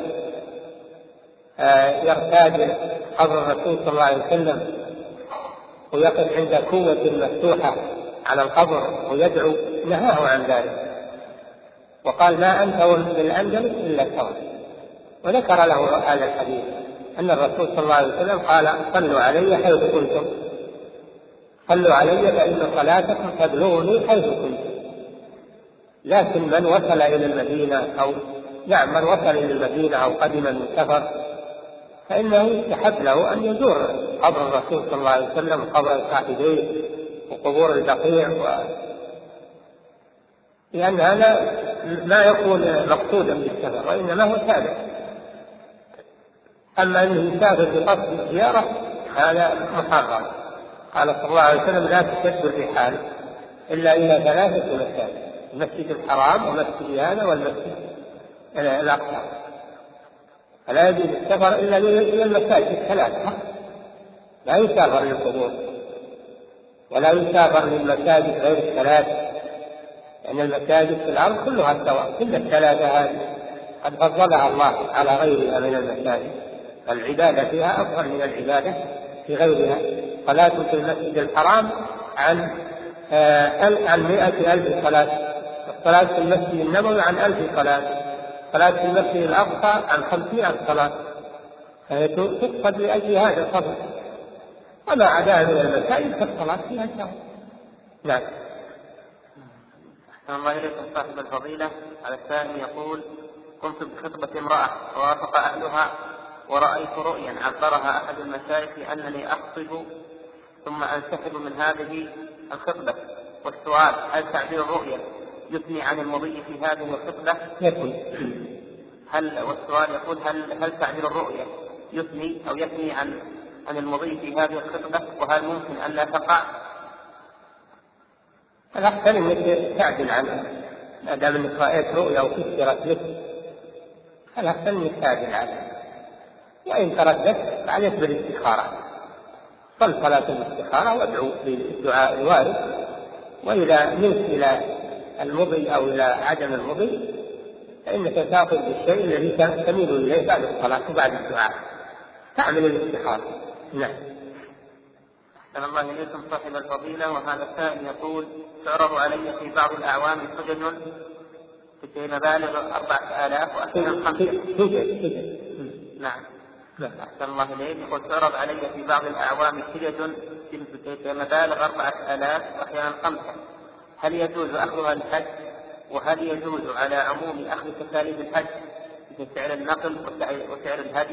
يرتاد قبر الرسول صلى الله عليه وسلم ويقف عند كوة مفتوحة على القبر ويدعو نهاه عن ذلك، وقال ما أنت بالأندلس إلا سواء، وذكر له هذا الحديث أن الرسول صلى الله عليه وسلم قال صلوا علي حيث كنتم، صلوا علي فإن صلاتكم تبلغني حيث كنتم. لكن من وصل إلى المدينة أو نعم من وصل إلى المدينة أو قدم من سفر فإنه يحب له أن يزور قبر الرسول صلى الله عليه وسلم وقبر صاحبيه وقبور البقيع و... لأن هذا ما يكون مقصودا بالسفر وإنما هو تابع. أما أنه يسافر بقصد الزيارة هذا محرم. قال صلى الله عليه وسلم لا تشد الرحال إلا إلى ثلاثة مساجد، المسجد الحرام ومسجد هذا والمسجد الأقصى، فلا يجوز السفر إلا إلى المساجد الثلاثة، لا يسافر للقبور ولا يسافر للمساجد غير الثلاث، لأن المساجد في الأرض كلها سواء، كل الثلاثة هذه قد فضلها الله على غيرها من المساجد، العبادة فيها أفضل من العبادة في غيرها. صلاة في المسجد الحرام عن عن مئة ألف صلاة، الصلاة في المسجد النبوي عن ألف صلاة، صلاة في المسجد الأقصى عن خمسمائة صلاة، فهي تقصد لأجل هذا الفضل. وما عداها من المساجد فالصلاة فيها سواء. نعم. أحسن الله إليكم صاحب الفضيلة. على الثاني يقول قمت بخطبة امرأة ووافق أهلها ورأيت رؤيا عبرها أحد المشايخ أنني أخطب ثم أنسحب من هذه الخطبة، والسؤال هل تعبير الرؤيا يثني عن المضي في هذه الخطبة؟ يكون. هل والسؤال يقول هل هل تعبير الرؤيا يثني أو يثني عن عن المضي في هذه الخطبة، وهل ممكن أن لا تقع؟ الأحسن أنك تعدل عنها، ما دام أنك رأيت رؤيا وفسرت لك الأحسن أنك تعدل عنها، وإن ترددت فعليك بالاستخارة، صل صلاة الاستخارة وادعو بالدعاء الوارد، وإذا ملت إلى المضي أو إلى عدم المضي فإنك تأخذ بالشيء الذي تميل إليه بعد الصلاة وبعد الدعاء، تعمل الاستخارة. نعم. أحسن الله إليكم صاحب الفضيلة. وهذا السائل يقول تعرض علي في بعض الأعوام حجج في مبالغ أربعة آلاف وأحيانا خمسة. نعم. أحسن الله إليك. يقول تعرض علي في بعض الأعوام حجج في مبالغ أربعة آلاف وأحيانا خمسة، هل يجوز أخذها للحج؟ وهل يجوز على عموم أخذ تكاليف الحج مثل سعر النقل وسعر الهدي؟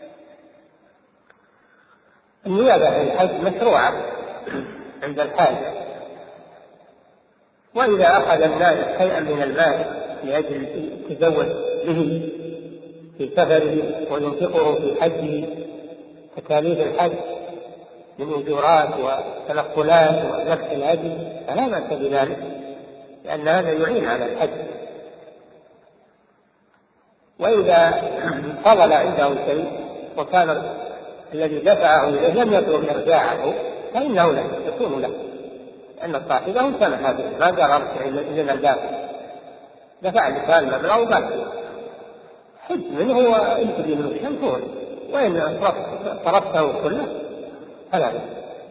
النيابة عن الحج مشروعة عند الحاج، وإذا أخذ الناس شيئا من المال لأجل التزود به في سفره وينفقه في حجه تكاليف الحج من أجورات وتنقلات ونفس الهدي فلا بأس بذلك، لأن هذا يعين على الحج. وإذا فضل عنده شيء وكان الذي دفعه إليه لم يطلب إرجاعه فإنه له يكون له، لأن صاحبه سمح به، ما قال أرجع إلى الدافع، دفع لك المبلغ وبعد حج منه وانتبه منه الشمس، وإن صرفته كله فلا بأس.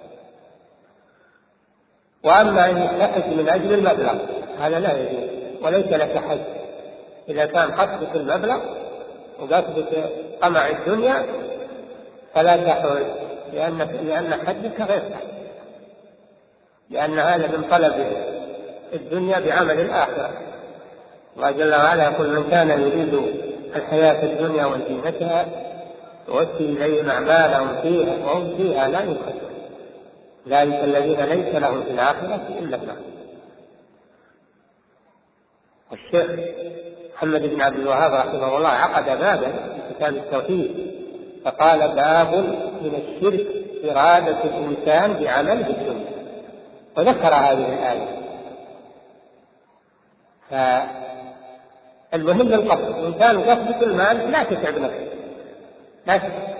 وأما أن تحج من أجل المبلغ هذا لا يجوز، وليس لك حج إذا كان قصدك المبلغ وقصدك طمع الدنيا فلا تحج، لأن لأن حجك غير حج، لأن هذا من طلب الدنيا بعمل الآخرة. الله جل وعلا يقول من كان يريد الحياة الدنيا وزينتها يوفي إليهم أعمالهم فيها وهم فيها لا ينقصون، ذلك الذين ليس لهم في الآخرة إلا النار. والشيخ محمد بن عبد الوهاب رحمه الله عقد بابا في كتاب التوحيد فقال: باب من الشرك إرادة الإنسان بعمله الدنيا، وذكر هذه الآية. فالمهم القصد، إن كان قصدك المال لا تتعب نفسك، لا تتعب.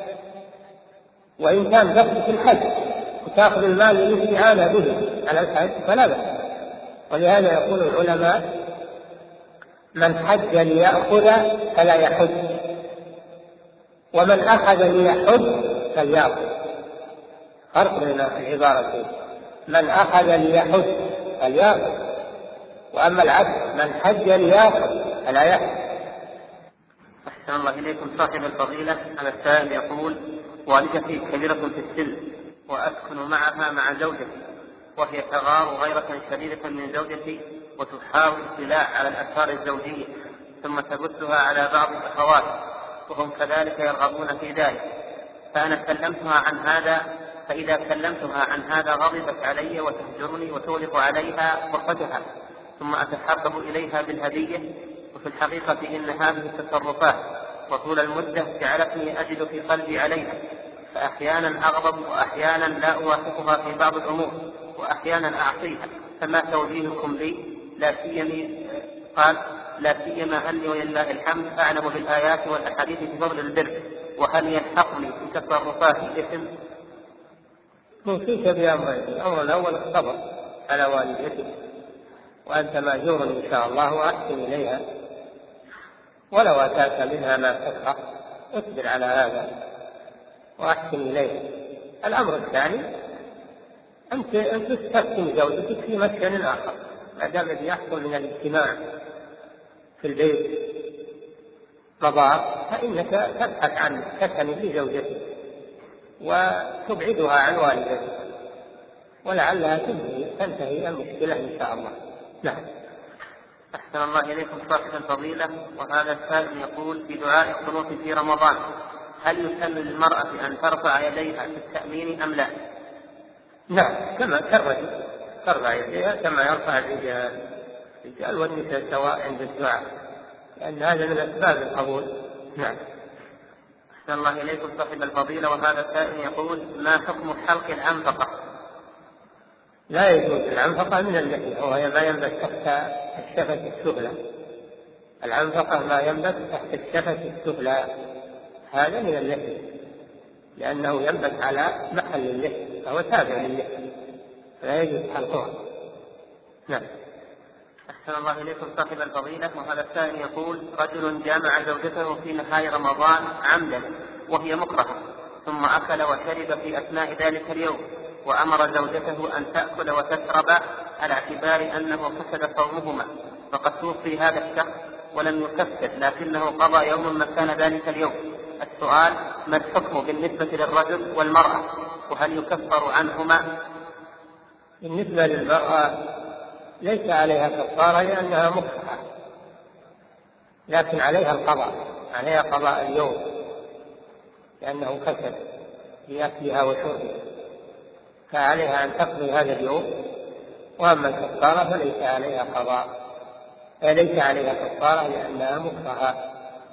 وإن كان قصدك الحج وتأخذ المال للاستعانة به على الحج فلا بأس. ولهذا يقول العلماء: من حج ليأخذ فلا يحج، ومن أخذ ليحج فليأخذ. فرق بين العبارتين: من أخذ ليحج فليأخذ، وأما العكس من حج ليأخذ فلا يحج. أحسن الله إليكم. صاحب الفضيلة على السائل يقول: والدتي كبيرة في السن وأسكن معها مع زوجتي، وهي تغار غيرة شديدة من زوجتي وتحاول الاطلاع على الآثار الزوجية ثم تبثها على بعض الأخوات وهم كذلك يرغبون في ذلك، فأنا كلمتها عن هذا، فإذا كلمتها عن هذا غضبت علي وتهجرني وتغلق عليها غرفتها، ثم أتحبب إليها بالهدية. وفي الحقيقة إن هذه التصرفات وطول المدة جعلتني أجد في قلبي عليها، فأحيانا أغضب وأحيانا لا أوافقها في بعض الأمور وأحيانا أعصيها، فما توجيهكم لي؟ لا سيما قال لا سيما أني ولله الحمد أعلم بالآيات والأحاديث في فضل البر، وهل يلحقني في تصرفاتي إثم؟ نوصيك بأمرين: الأمر الأول الصبر على والدتك، وأنت مأجور إن شاء الله، وأحسن إليها، ولو أتاك منها ما تكره اصبر على هذا وأحسن إليها. الأمر الثاني: أنت أن تستسلم زوجتك في مسكن آخر، ما دام يحصل من الاجتماع في البيت مضار، فإنك تبحث عن سكن لزوجتك وتبعدها عن والدتك، ولعلها تنتهي المشكلة إن شاء الله. نعم. أحسن الله إليكم صاحب الفضيلة. وهذا السائل يقول: في دعاء القنوت في رمضان هل يسن للمرأة أن ترفع يديها في التأمين أم لا؟ نعم، كما كالرجل ترفع يديها كما يرفع الرجال، الرجال والنساء سواء عند الدعاء، لأن هذا من أسباب القبول. نعم. أحسن الله إليكم صاحب الفضيلة. وهذا السائل يقول: ما حكم حلق العنفقة؟ لا يجوز العنفقة من اللحية، وهي ما ينبت تحت الشفة السفلى. العنفقة ما ينبت تحت الشفة السفلى، هذا من اللحية، لأنه ينبت على محل اللحية فهو تابع للحية، فلا يجوز حلقها. نعم. أحسن الله إليكم صاحب الفضيلة. وهذا السائل يقول: رجل جامع زوجته في نهاية رمضان عمدا وهي مكرهة، ثم أكل وشرب في أثناء ذلك اليوم، وأمر زوجته أن تأكل وتشرب على اعتبار أنه فسد صومهما، فقد توفي هذا الشخص ولم يكفر، لكنه قضى يوم مكان ذلك اليوم. السؤال: ما الحكم بالنسبة للرجل والمرأة، وهل يكفر عنهما؟ بالنسبة للمرأة ليس عليها كفارة لأنها مكرهة، لكن عليها القضاء، عليها قضاء اليوم لأنه فسد بأكلها وشربها، فعليها أن تقضي هذا اليوم. وأما الكفارة فليس عليها قضاء، ليس عليها كفارة لأنها مكرهة.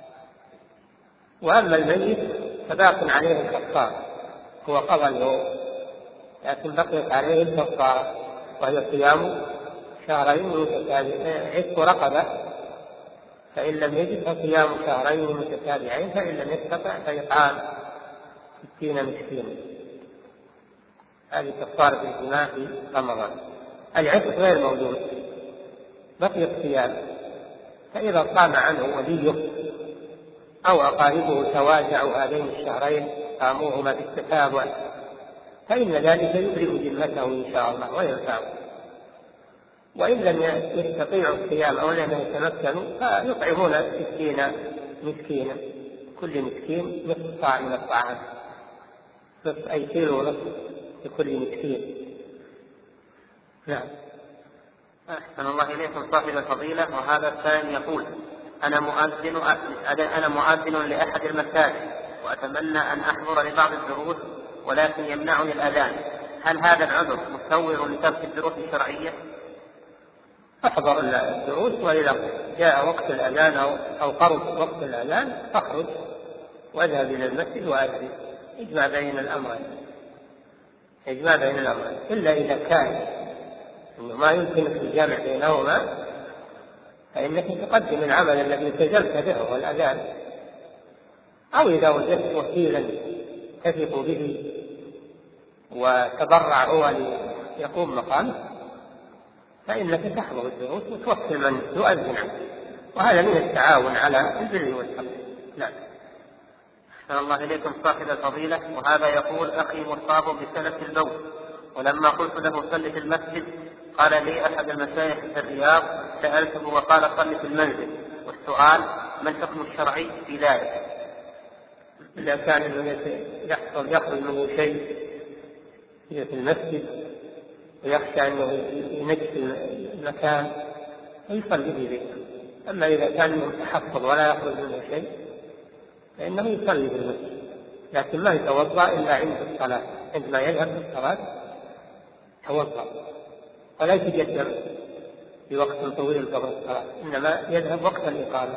وأما الميت فباق عليه الكفارة، هو قضى اليوم لكن بقيت عليه الكفارة، وهي صيام شهرين متتابعين، عتق رقبة فإن لم يجد فصيام شهرين متتابعين، فإن لم يستطع فإطعام ستين مسكينا. هذه كفارة الجماع في رمضان. العتق غير موجود، بقي الصيام، فإذا صام عنه وليه أو أقاربه توازعوا هذين الشهرين قاموهما بالتتابع، فإن ذلك يبرئ ذمته إن شاء الله وينفعه. وإن لم يستطيعوا الصيام أو لم يتمكنوا فيطعمون ستين مسكينا، كل مسكين نصف صاع من الطعام، نصف أي كيلو ونصف لكل مسكين. نعم. أحسن الله إليكم صاحب الفضيلة. وهذا السائل يقول: أنا مؤذن أنا مؤذن لأحد المساجد، وأتمنى أن أحضر لبعض الدروس ولكن يمنعني الأذان، هل هذا العذر مسوغ لترك الدروس الشرعية؟ احضر الدروس، وإذا جاء وقت الأذان أو قرب وقت الأذان فاخرج واذهب إلى المسجد وأذن، اجمع بين الأمرين، اجمع بين الأمرين، إلا إذا كان إنه ما يمكنك الجمع بينهما فإنك تقدم العمل الذي التزمت به وهو الأذان، أو إذا وجدت وكيلا تثق به وتبرع هو ليقوم مقامه فإنك تحضر الدروس وتوكل من يؤذن عنه، وهذا من التعاون على البر والتقوى. نعم. أحسن الله إليكم صاحب الفضيلة. وهذا يقول: أخي مصاب بسلس البول، ولما قلت له صل في المسجد قال لي أحد المشايخ في الرياض، سألته وقال صل في المنزل، والسؤال: ما الحكم الشرعي في ذلك؟ إذا كان يحصل يخرج منه شيء في المسجد ويخشى أنه ينجس المكان يصلي في بيته، أما إذا كان متحفظ ولا يخرج منه شيء فإنه يصلي في المسجد، لكن ما يتوضأ إلا عند الصلاة، عندما يذهب في الصلاة توضأ ولا يتجدد في وقت طويل قبل الصلاة، إنما يذهب وقت الإقامة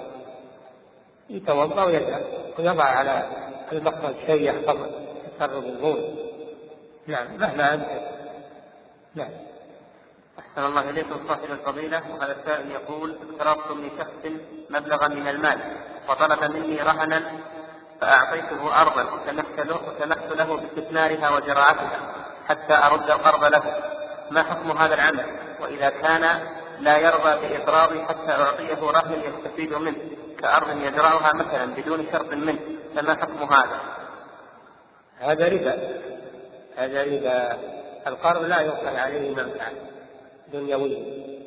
يتوضأ ويذهب ويضع على المخرج شيء يحفظ تسرب البول. نعم، مهما أمكن. نعم. أحسن الله إليكم صاحب الفضيلة. وهذا السائل يقول: اقترضت من شخص مبلغا من المال وطلب مني رهنا فأعطيته أرضا وسمحت له باستثمارها وزراعتها حتى أرد القرض له، ما حكم هذا العمل؟ وإذا كان لا يرضى بإقراضي حتى أعطيه رهن يستفيد منه كأرض يزرعها مثلا بدون شرط منه، فما حكم هذا؟ هذا ربا، هذا ربا. القرض لا يؤخذ عليه منفعة دنيوية،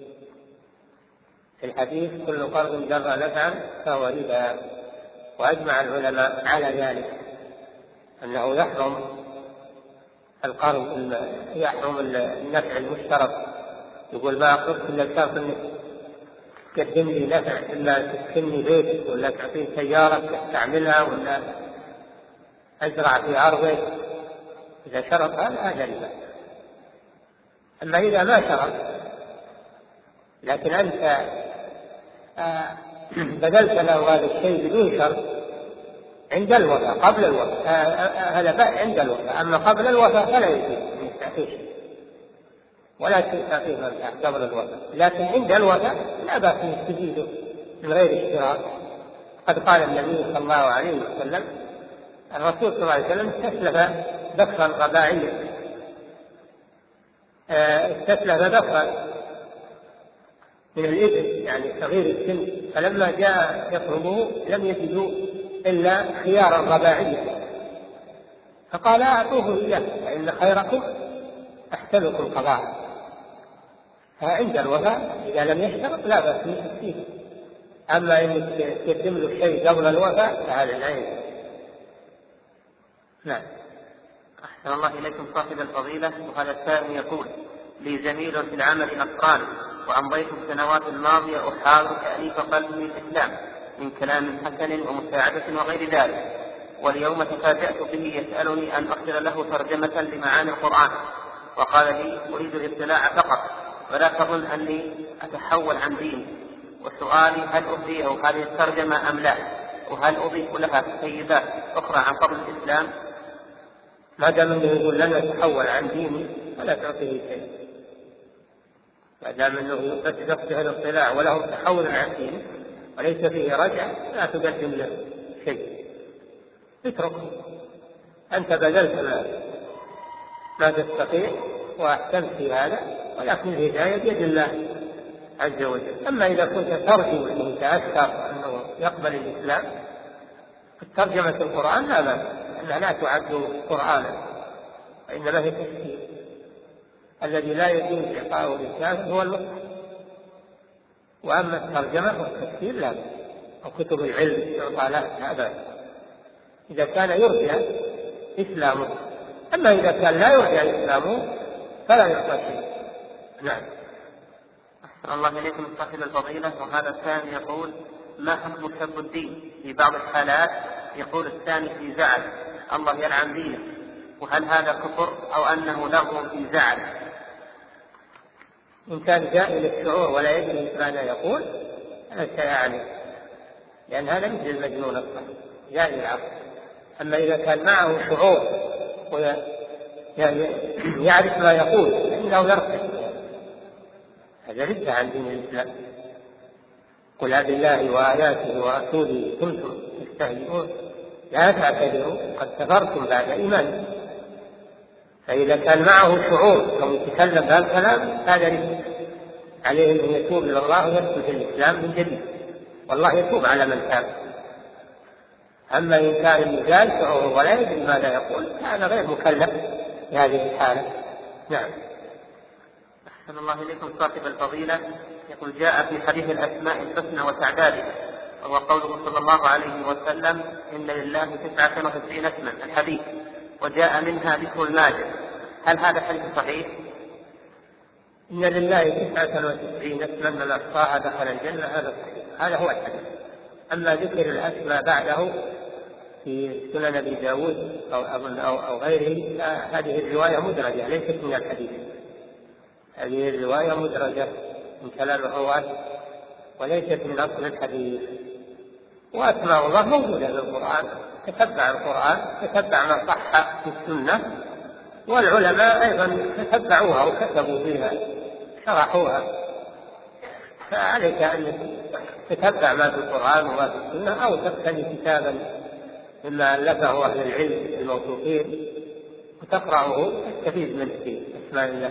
في الحديث: كل قرض جر نفعا فهو ربا. وأجمع العلماء على ذلك أنه يحرم القرض، يحرم النفع المشترك. يقول: ما أقرضت إلا شرط أنك تقدم لي نفع، إلا تسكنني بيتك، ولا تعطيني سيارة تستعملها، ولا أزرع في أرضك. إذا شرط هذا هذا ربا. أما إذا ما شرط لكن أنت بذلت له هذا الشيء بدون شرط عند الوفاة قبل الوفاة، هذا بقى عند الوفاة، أما قبل الوفاة فلا يجوز أن تعطيه شيء ولا تعطيه منفعة قبل الوفاة، لكن عند الوفاة لا بأس أن تزيده من غير اشتراط. قد قال النبي صلى الله عليه وسلم: الرسول صلى الله عليه وسلم استسلف بكرا رباعيا، استسلف بكرا من الإبل يعني صغير السن، فلما جاء يطلبه لم يجدوا إلا خيارا رباعيا، فقال: أعطوه إياه فإن خيركم أحسنكم قضاء. فعند الوفاة إذا لم يشترط لا بأس فيه، أما إنك تقدم له شيء قبل الوفاة فهذا العين. نعم. أحسن الله إليكم صاحب الفضيلة. وهذا السائل يقول: لي زميل في العمل نصراني، وأمضيت السنوات الماضية أحاول تأليف قلبه الإسلام من كلام حسن ومساعدة وغير ذلك، واليوم تفاجأت به يسألني أن أرسل له ترجمة لمعاني القرآن، وقال لي: أريد الاطلاع فقط ولا تظن أني أتحول عن ديني. وسؤالي: هل أهديه هذه الترجمة أم لا؟ وهل أضيف لها تسيبات أخرى عن فضل الإسلام؟ ما دام أنه يقول لن أتحول عن ديني فلا تعطيه شيء، ما دام أنه بس يقصد الاطلاع وله تحول عن دينه وليس فيه رجع لا تقدم له شيء، اتركه. أنت بذلت ما, ما تستطيع وأحسنت في هذا، ولكن الهداية بيد الله عز وجل. أما إذا كنت ترجو أنه تأثر أنه يقبل الإسلام ترجمة القرآن لا بأس، أنها لا تعد قرآنا وإنما هي تفسير. الذي لا يجوز إعطاؤه للكافر هو المصحف، وأما الترجمة والتفسير لا بأس، أو كتب العلم يعطى له لا بأس إذا كان يرجى إسلامه. أما إذا كان لا يرجى إسلامه فلا يعطى شيء. نعم. أحسن الله إليكم صاحب الفضيلة. وهذا الثاني يقول: ما حكم سب الدين في بعض الحالات يقول الثاني في زعل الله يلعن دينه، وهل هذا كفر أو أنه لغو في زعل؟ إن كان جائل الشعور ولا يدري ماذا يقول ليس يعني، لأن هذا مثل المجنون أصلا جائل العقل. أما إذا كان معه شعور ويعرف ما يقول فإنه يرتد، هذا رد عن دين الإسلام. قل أبالله وآياته ورسوله كنتم تستهزئون لا تعتذروا قد كفرتم بعد إيمانكم. فإذا كان معه شعور أو يتكلم بهذا الكلام هذا رد، عليه أن يتوب إلى الله ويدخل في الإسلام من جديد، والله يتوب على من تاب. أما إن كان المجال شعور ولا يدري ماذا يقول هذا غير مكلف في هذه الحالة. نعم. أحسن الله إليكم صاحب الفضيلة. يقول جاء في حديث الأسماء الحسنى وتعدادها وهو قوله صلى الله عليه وسلم إن لله تسعة وتسعين اسما الحديث، وجاء منها ذكر الماجد، هل هذا حديث صحيح؟ إن لله تسعة وتسعين اسما من أحصاها دخل الجنة، هذا صحيح، هذا هو الحديث. أما ذكر الأسماء بعده في سنن أبي داود أو, أو, أو غيره هذه الرواية مدرجة ليست من الحديث، هذه الرواية مدرجة من كلام الرواة وليست من أصل الحديث. وأسماء الله موجودة في القرآن، تتبع القرآن، تتبع ما صح في السنة، والعلماء أيضا تتبعوها وكتبوا فيها شرحوها. فعليك أن تتبع ما في القرآن وما في السنة أو تقتني كتابا مما ألفه أهل العلم الموثوقين وتقرأه تستفيد منه في أسماء الله.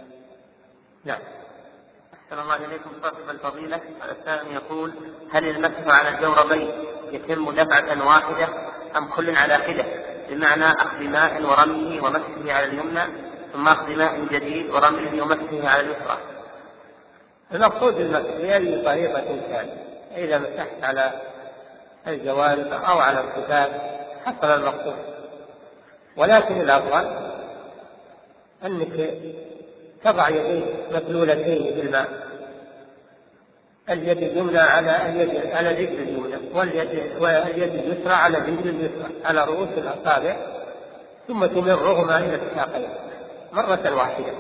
نعم. أحسن الله إليكم صاحب الفضيلة. الثاني يقول هل المسح على الجوربين يتم دفعة واحدة أم كل على حدة، بمعنى أخذ ماء ورميه ومسحه على اليمنى ثم أخذ ماء جديد ورميه ومسحه على اليسرى؟ المقصود المسح بأي طريقة كان، إذا مسحت على الجوارب أو على الكتاب حصل المقصود، ولكن الأفضل أنك تضع يديك مبلولتين في الماء، اليد اليمنى على اليد على الرجل اليمنى واليد اليسرى على الرجل اليسرى على رؤوس الأصابع، ثم تمرهما إلى الساقين مرة واحدة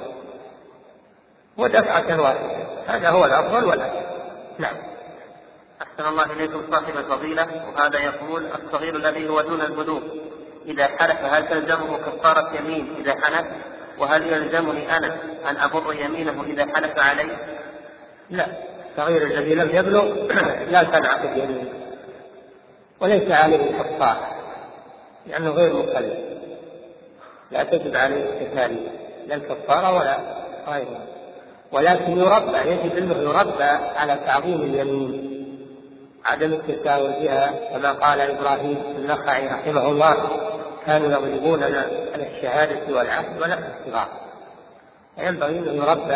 ودفعة واحدة، هذا هو الأفضل والأحسن. نعم. أحسن الله إليكم صاحب الفضيلة. وهذا يقول الصغير الذي هو دون البلوغ إذا حلف هل تلزمه كفارة يمين إذا حلف؟ وهل يلزمني أنا أن أبر يمينه إذا حلف عليه؟ لا، الصغير الذي لم يبلغ لا تنعقد يمينه وليس عليه كفارة لأنه غير مكلف، لا تجب عليه التكاليف لا الكفارة ولا غيرها، ولكن يربى، يجب أنه يربى على تعظيم اليمين، عدم التساهل بها، كما قال إبراهيم النخعي رحمه الله كانوا يضربوننا على الشهادة والعهد ونحن الصغار. فينبغي أن يربى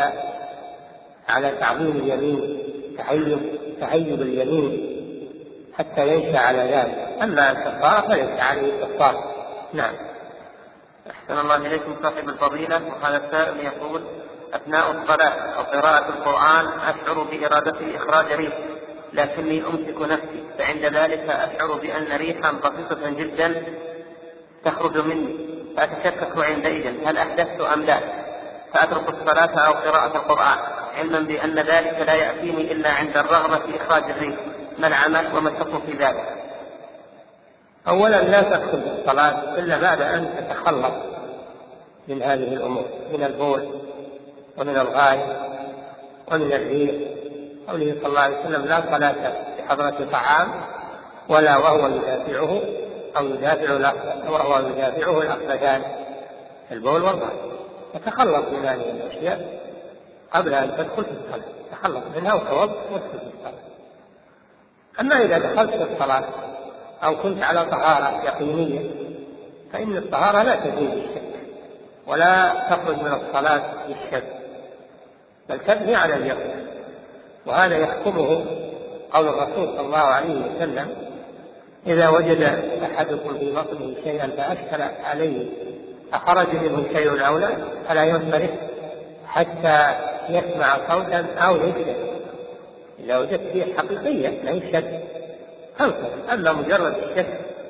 على تعظيم اليمين، تحيب تحيب اليمين حتى ينشأ على ذلك. أما الكفارة فليس عليه كفارة. نعم. أحسن الله إليكم صاحب الفضيلة. وهذا السائل يقول أثناء الصلاة أو قراءة القرآن أشعر بإرادة إخراج ريح لكني أمسك نفسي، فعند ذلك أشعر بأن ريحا بسيطة جدا تخرج مني، فأتشكك عندئذ هل أحدثت أم لا، فأترك الصلاة أو قراءة القرآن علما بأن ذلك لا يأتيني إلا عند الرغبة في إخراج الريح، ما العمل وما الحكم في ذلك؟ أولا لا تدخل الصلاة إلا بعد أن تتخلص من هذه الأمور، من البول ومن الغائط ومن الريح. قوله صلى الله عليه وسلم لا صلاة بحضرة طعام ولا وهو يدافعه أو يدافع وهو يدافعه الأخبثان البول والغائط. تتخلص من هذه الأشياء قبل أن تدخل في الصلاة، تخلص منها وتوضأ وادخل في الصلاة. أما إذا دخلت في الصلاة أو كنت على طهارة يقينية فإن الطهارة لا تزول بالشك ولا تخرج من الصلاة بالشك، بل تبني على اليقين. وهذا يحكمه قول الرسول صلى الله عليه وسلم إذا وجد أحدكم في بطنه شيئا فأشكل عليه أخرج منه شيء أو لا فلا ينصرف حتى يسمع صوتا أو يجد، إذا وجدت فيه حقيقية لا يشك انصرف. أما مجرد الشك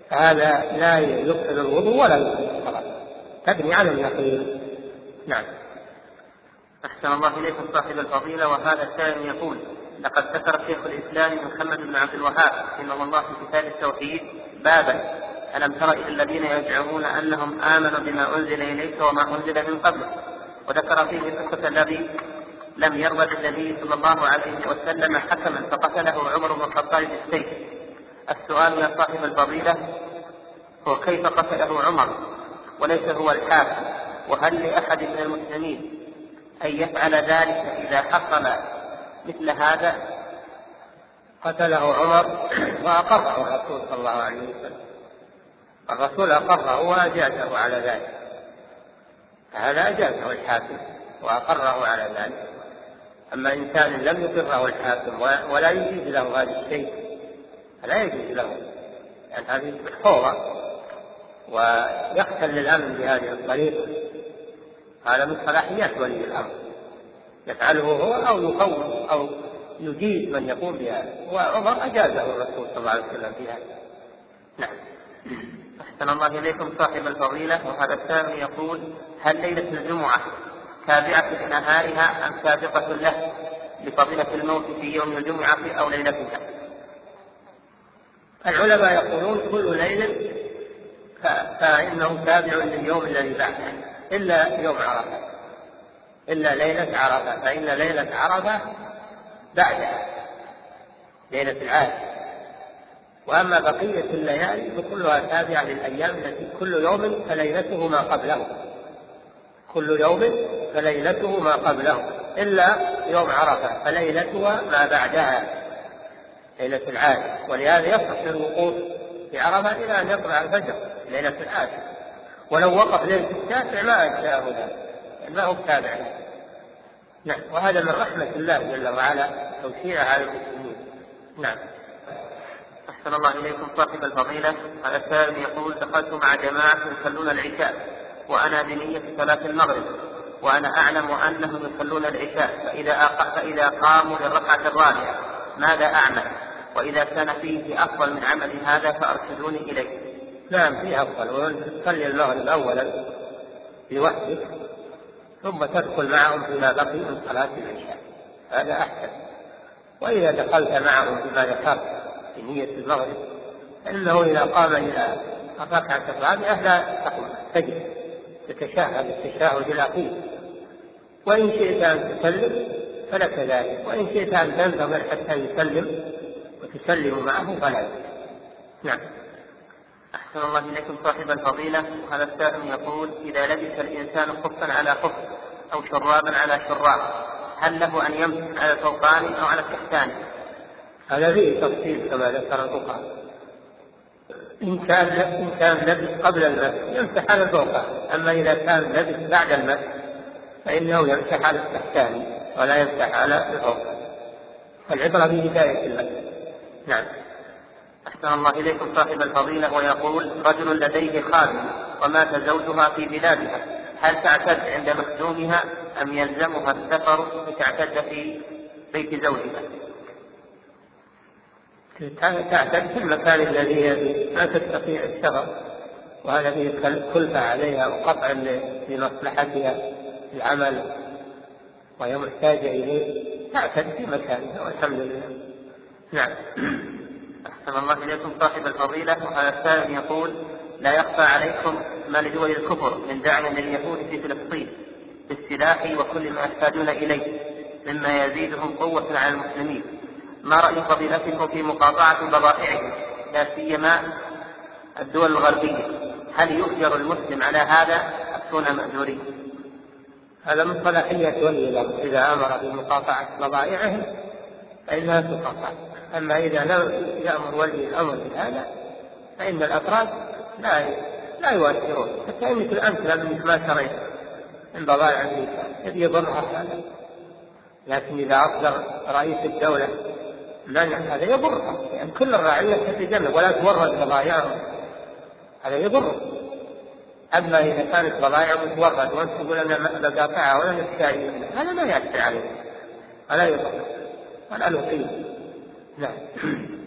هذا لا يبطل الوضوء ولا يبطل الصلاة، تبني على اليقين. نعم. أحسن الله إليكم صاحب الفضيلة. وهذا السائل يقول: لقد ذكر شيخ الإسلام محمد بن عبد الوهاب رحمه الله في كتاب التوحيد بابا: ألم تر إلى الذين يزعمون أنهم آمنوا بما أنزل إليك وما أنزل من قبلك، وذكر فيه قصة الذي لم يرضى بالنبي صلى الله عليه وسلم حكما فقتله عمر بن الخطاب بالسيف. السؤال يا صاحب الفضيلة هو: كيف قتله عمر وليس هو الحاكم؟ وهل لأحد من المسلمين أن يفعل ذلك إذا حصل مثل هذا؟ قتله عمر وأقره الرسول صلى الله عليه وسلم، الرسول أقره وأجازه على ذلك، هذا أجازه الحاكم وأقره على ذلك. أما إنسان لم يقره الحاكم ولا يجيز له هذا الشيء فلا يجوز له، لأن يعني هذه فوضى ويختل الأمن بهذه الطريقة. هذا من صلاحيات ولي الأمر، يفعله هو أو يقوم أو يجيز من يقوم بهذا، وعمر أجازه الرسول صلى الله عليه وسلم بهذا. نعم. أحسن الله إليكم صاحب الفضيلة. وهذا السائل يقول: هل ليلة الجمعة تابعة لنهارها أم سابقة له لفضيلة الموت في يوم الجمعة أو ليلتها؟ العلماء يقولون كل ليلة فإنه تابع لليوم الذي بعده إلا يوم عرفة، إلا ليلة عرفة، فإن ليلة عرفة بعدها ليلة العاشر. وأما بقية الليالي فكلها تابعة للأيام التي كل يوم فليلته ما قبله، كل يوم فليلته ما قبله إلا يوم عرفة فليلتها ما بعدها ليلة العاشر. ولهذا يصح الوقوف في عرفة إلى أن يطلع الفجر ليلة العاشر، ولو وقف ليلة التاسع ما أجزاه ذلك ما هو تابع له. نعم. وهذا من رحمة الله جل وعلا توسيع على المسلمين. نعم. أحسن الله إليكم صاحب الفضيلة. هذا السائل يقول: دخلت مع جماعة يصلون العشاء وأنا بنية صلاة المغرب، وأنا أعلم أنهم يصلون العشاء، فإذا فإذا قاموا للركعة الرابعة ماذا أعمل؟ وإذا كان فيه أفضل من عمل هذا فأرشدوني إليه. نعم، فيه أفضل، وأن تصلي المغرب أولا لوحدك ثم تدخل معهم فيما بقي من صلاة العشاء، هذا أحسن. وإذا دخلت معهم بما ذكرت في نية المغرب فإنه إذا قام إلى الركعة الرابعة لا تقوم، تجد تتشهد التشهد الأخير، وإن شئت أن تسلم فلك ذلك، وإن شئت أن تنتظر حتى يسلم وتسلم معه فلا. نعم. أحسن الله إليكم صاحب الفضيلة. وهذا السائل يقول: إذا لبس الإنسان خفا على خف أو شرابا على شراب هل له أن يمسح على الفوقاني أو على التحتاني؟ هذا فيه تفصيل كما ذكر الفقهاء. إن كان إن كان لبس قبل المسح يمسح على الفوقاني، أما إذا كان لبس بعد المسح فإنه يمسح على التحتاني ولا يمسح على الفوقاني، فالعبرة بهداية المسح. نعم. أحسن الله إليكم صاحب الفضيلة. ويقول: رجل لديه خادم ومات زوجها في بلادها، هل تعتد عند مخدومها أم يلزمها السفر لتعتد في بيت زوجها؟ تعتد في المكان الذي ما تستطيع السفر، وهذا فيه كلفة عليها وقطع لمصلحتها في العمل وهي محتاجة إليه، تعتد في مكانها والحمد لله. نعم. أحسن الله إليكم صاحب الفضيلة. وهذا السائل يقول: لا يخفى عليكم ما لدول الكفر من دعم لليهود في فلسطين بالسلاح وكل ما يحتاجون إليه مما يزيدهم قوة على المسلمين، ما رأي فضيلتكم في مقاطعة بضائعهم لا سيما الدول الغربية؟ هل يؤجر المسلم على هذا أفتونا مأجورين؟ هذا من صلاحية ولي الأمر، إذا أمر بمقاطعة بضائعهم فإنها تقاطع. أما إذا لم يأمر ولي الأمر بهذا فإن الأفراد لا لا يؤثرون، حتى مثل الأمثلة مثل ما تريت من بضائع أمريكا الذي يضرها هذا، لكن إذا أصدر رئيس الدولة منع هذا يضرها، يعني كل الرعية تتجنب ولا تورد بضائعهم، هذا يضر. أما إذا كانت بضائعهم تورد وأنت تقول أنا بقاطعها ولا نشتري منها، هذا ما يأثر عليه، ولا يضر ولا له قيمة. نعم.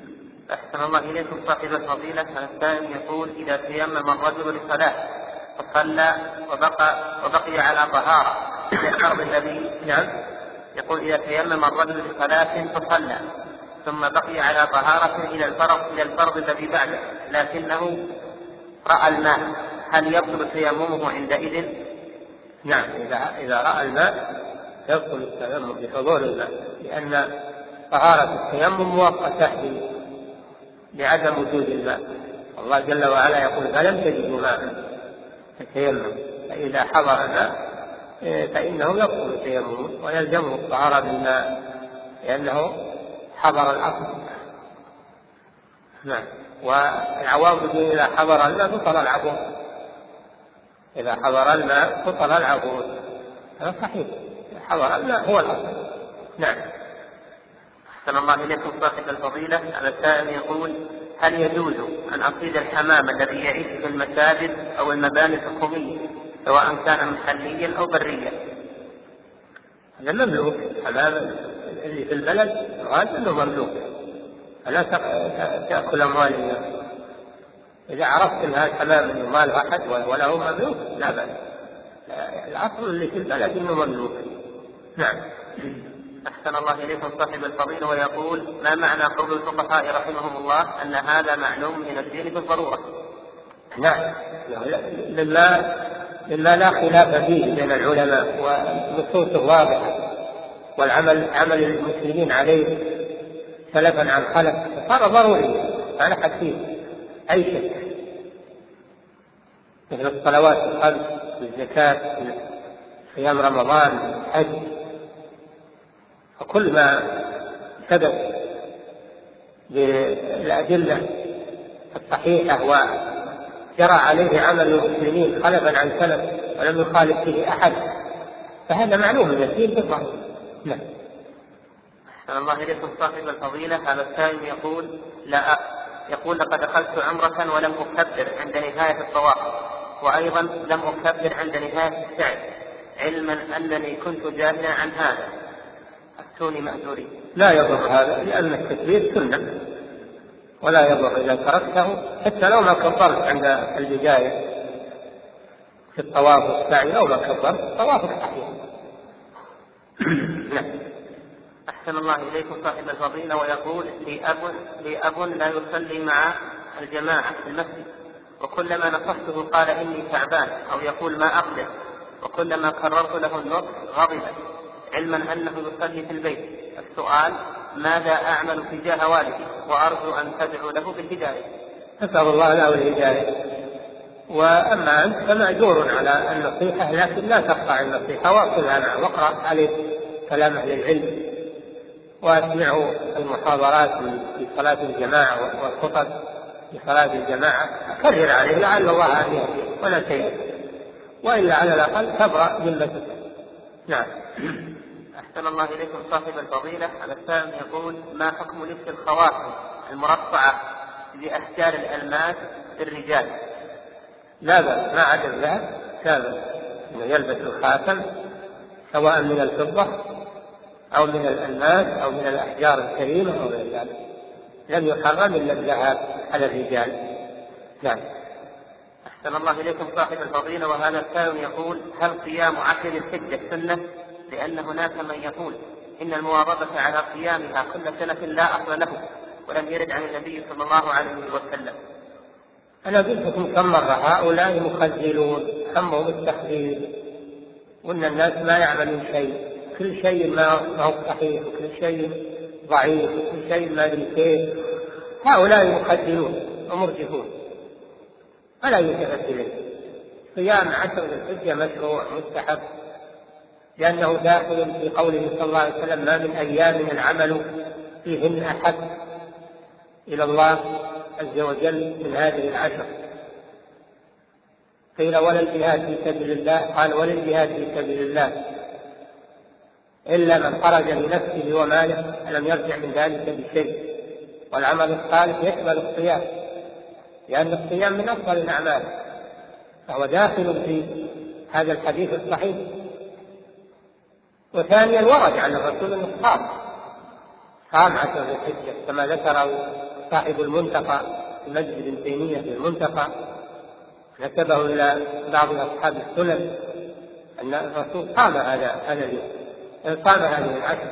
أحسن الله إليكم صاحب الفضيلة. الثاني يقول: إذا تيمم الرجل لصلاة فصلى وبقى وبقي على طهارة إلى الفرض الذي نعم. يقول: إذا تيمم الرجل لصلاة فصلى ثم بقي على طهارة إلى الفرض إلى الفرض الذي بعده لكنه رأى الماء، هل يبطل تيممه عندئذ؟ نعم، إذا إذا رأى الماء يبطل التيمم بحضور الماء، لأن طهارة التيمم مؤقتة لعدم وجود الماء. الله جل وعلا يقول: فلم تجدوا ماء فتيمموا، فإذا حضر الماء فإنه يبطل التيمم ويلزمه الطهارة بالماء لأنه حضر الأصل. نعم. والعوامل إذا حضر الماء بطل العبود، إذا حضر الماء بطل العبود، هذا صحيح، حضر الماء هو الأصل. نعم. أحسن الله إليكم صاحب الفضيلة. على السائل يقول: هل يجوز أن أصيد الحمام الذي يعيش في المساجد أو المباني الحكومية سواء كان محليا أو بريا؟ هذا مملوك، الحمام اللي في البلد غالبا أنه مملوك، فلا تأكل أموال الناس. إذا عرفت أن هذا الحمام أنه مال أحد وله مملوك لا بأس، الأصل اللي في البلد أنه مملوك. نعم. أحسن الله إليكم صاحب الفضيلة. ويقول: ما معنى قول الفقهاء رحمهم الله أن هذا معلوم من الدين بالضرورة؟ نعم، مما مما لا خلاف فيه بين العلماء ونصوصه واضحة، والعمل عمل المسلمين عليه سلفا عن خلف، صار ضروري على حد فيه أي شك، مثل الصلوات الخمس، الزكاة، صيام رمضان، الحج، وكل ما ثبت بالأدلة الصحيحة وجرى عليه عمل المسلمين خلفا عن سلف ولم يخالف فيه أحد فهذا معلوم من الدين بالضبط. نعم. أحسن الله إليكم صاحب الفضيلة. هذا السائل يقول: لا يقول لقد دخلت عمرة ولم أكبر عند نهاية الطواف، وأيضا لم أكبر عند نهاية السعي، علما أنني كنت جاهلا عن هذا، أفتوني مأجورين. لا يضر هذا، لأن التكبير سنة ولا يضر إذا تركته، حتى لو ما كبرت عند البداية في الطواف والسعي، لو ما كبرت طوافك صحيح. نعم. أحسن الله إليكم صاحب الفضيلة. ويقول: لي أب لي أب لا يصلي مع الجماعة في المسجد، وكلما نصحته قال إني تعبان أو يقول ما أقدر، وكلما كررت له النصح غضب، علما أنه يصلي في البيت. السؤال: ماذا أعمل تجاه والدي؟ وأرجو أن تدعو له بالهداية. نسأل الله له الهداية. وأما أنت فمأجور على النصيحة، لكن لا تقطع النصيحة واصلها معه، واقرأ عليه كلام أهل العلم، واسمعوا المحاضرات في صلاة الجماعة والخطب في صلاة الجماعة، كرر عليه لعل الله أن يهديه ولا شيء، وإلا على الأقل تبرأ ذمتك. نعم. أحسن الله إليكم صاحب الفضيلة. على السائل يقول: ما حكم لبس الخواتم المرصعة بأشكال الألماس للرجال؟ لا بأس، ما عدل لها كامل أنه يلبس الخاتم سواء من الفضة أو من الألماس أو من الأحجار الكريمة أو غير ذلك، لم يحرم إلا الذهب على الرجال. نعم. أحسن الله إليكم صاحب الفضيلة. وهذا السائل يقول: هل صيام عشر الحجة سنة؟ لأن هناك من يقول إن المواظبة على صيامها كل سنة لا أصل له، ولم يرد عن النبي صلى الله عليه وسلم. أنا قلت لكم كم مرة هؤلاء مخزلون، همهم التخزيل، وأن الناس ما يعملون شيء، كل شيء ما هو صحيح، وكل شيء ضعيف، وكل شيء ما أدري كيف. هؤلاء مخزلون ومرجفون فلا يلتفت إليه. صيام عشر الحجة مشروع مستحب، لأنه داخل في قوله صلى الله عليه وسلم: ما من أيام العمل فيهن أحب إلى الله عز وجل من هذه العشر. قيل: ولا الجهاد في سبيل الله؟ قال: ولا الجهاد في سبيل الله إلا من خرج بنفسه وماله فلم يرجع من ذلك بشيء. والعمل الصالح يشمل الصيام، لأن الصيام من أفضل الأعمال، فهو داخل في هذا الحديث الصحيح. وثانيا ورد عن الرسول أنه صام صام عشر ذي الحجة كما ذكر صاحب المنتقى في مسجد ابن تيمية في المنتقى نسبه إلى بعض أصحاب السنن أن الرسول صام هذا هذا اليوم، صام هذه العشر،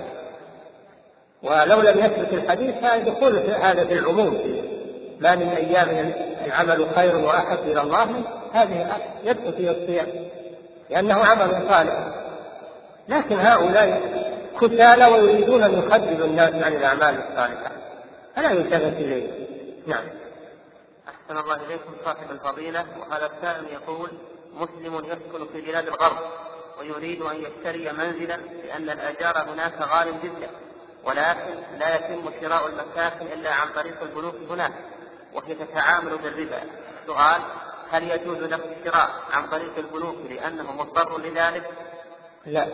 ولو لم يثبت الحديث فيدخل هذا في العموم، ما من أيام العمل خير وأحب إلى الله هذه العشر يدخل فيه الصيام لأنه عمل صالح. لكن هؤلاء كسالى ويريدون أن يخدروا الناس عن الأعمال الصالحة فلا يلتفت إليه. نعم. أحسن الله إليكم صاحب الفضيلة. وهذا السائل يقول: مسلم يسكن في بلاد الغرب ويريد أن يشتري منزلا لأن الأجار هناك غال جدا، ولكن لا يتم شراء المساكن إلا عن طريق البنوك هناك وهي تتعامل بالربا. سؤال: هل يجوز له الشراء عن طريق البنوك لأنه مضطر لذلك؟ لا،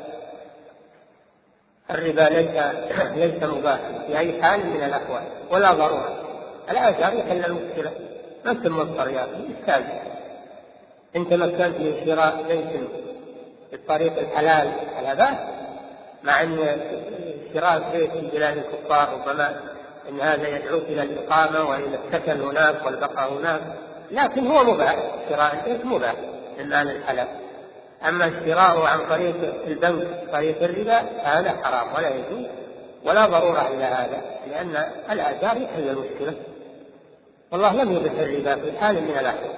الربا ليس ليس مباحا في أي حال من الأحوال ولا ضرورة. الآجار يحل المشكلة، ما أنت مضطر يا أخي استاذ. أنت مكنت من شراء بيت بالطريق الحلال على بأس، مع أن شراء بيت في بلاد الكفار ربما أن هذا يدعوك إلى الإقامة وإلى السكن هناك والبقاء هناك، لكن هو مباح، شراء البيت مباح للمال الحلال. أما الشراء عن طريق البنك طريق الربا هذا حرام ولا يجوز ولا ضرورة إلى هذا، لأن الآجار يحل المشكلة. والله لم يبح الربا في حال من الأحوال،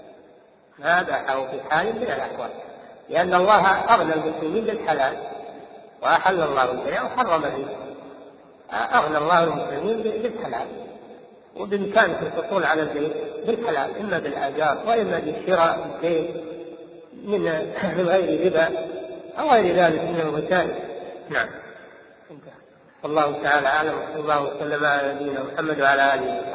ما باحه في حال من الأحوال، لأن الله أغنى المسلمين بالحلال وأحل الله البيع وحرم الربا. أغنى الله المسلمين بالحلال، وبإمكانك الحصول على البيت بالحلال إما بالآجار وإما بالشراء البيت من من غير ربا أو غير ذلك من الوسائل. نعم. الله تعالى أعلم، وصلى الله وسلم على نبينا محمد وعلى آله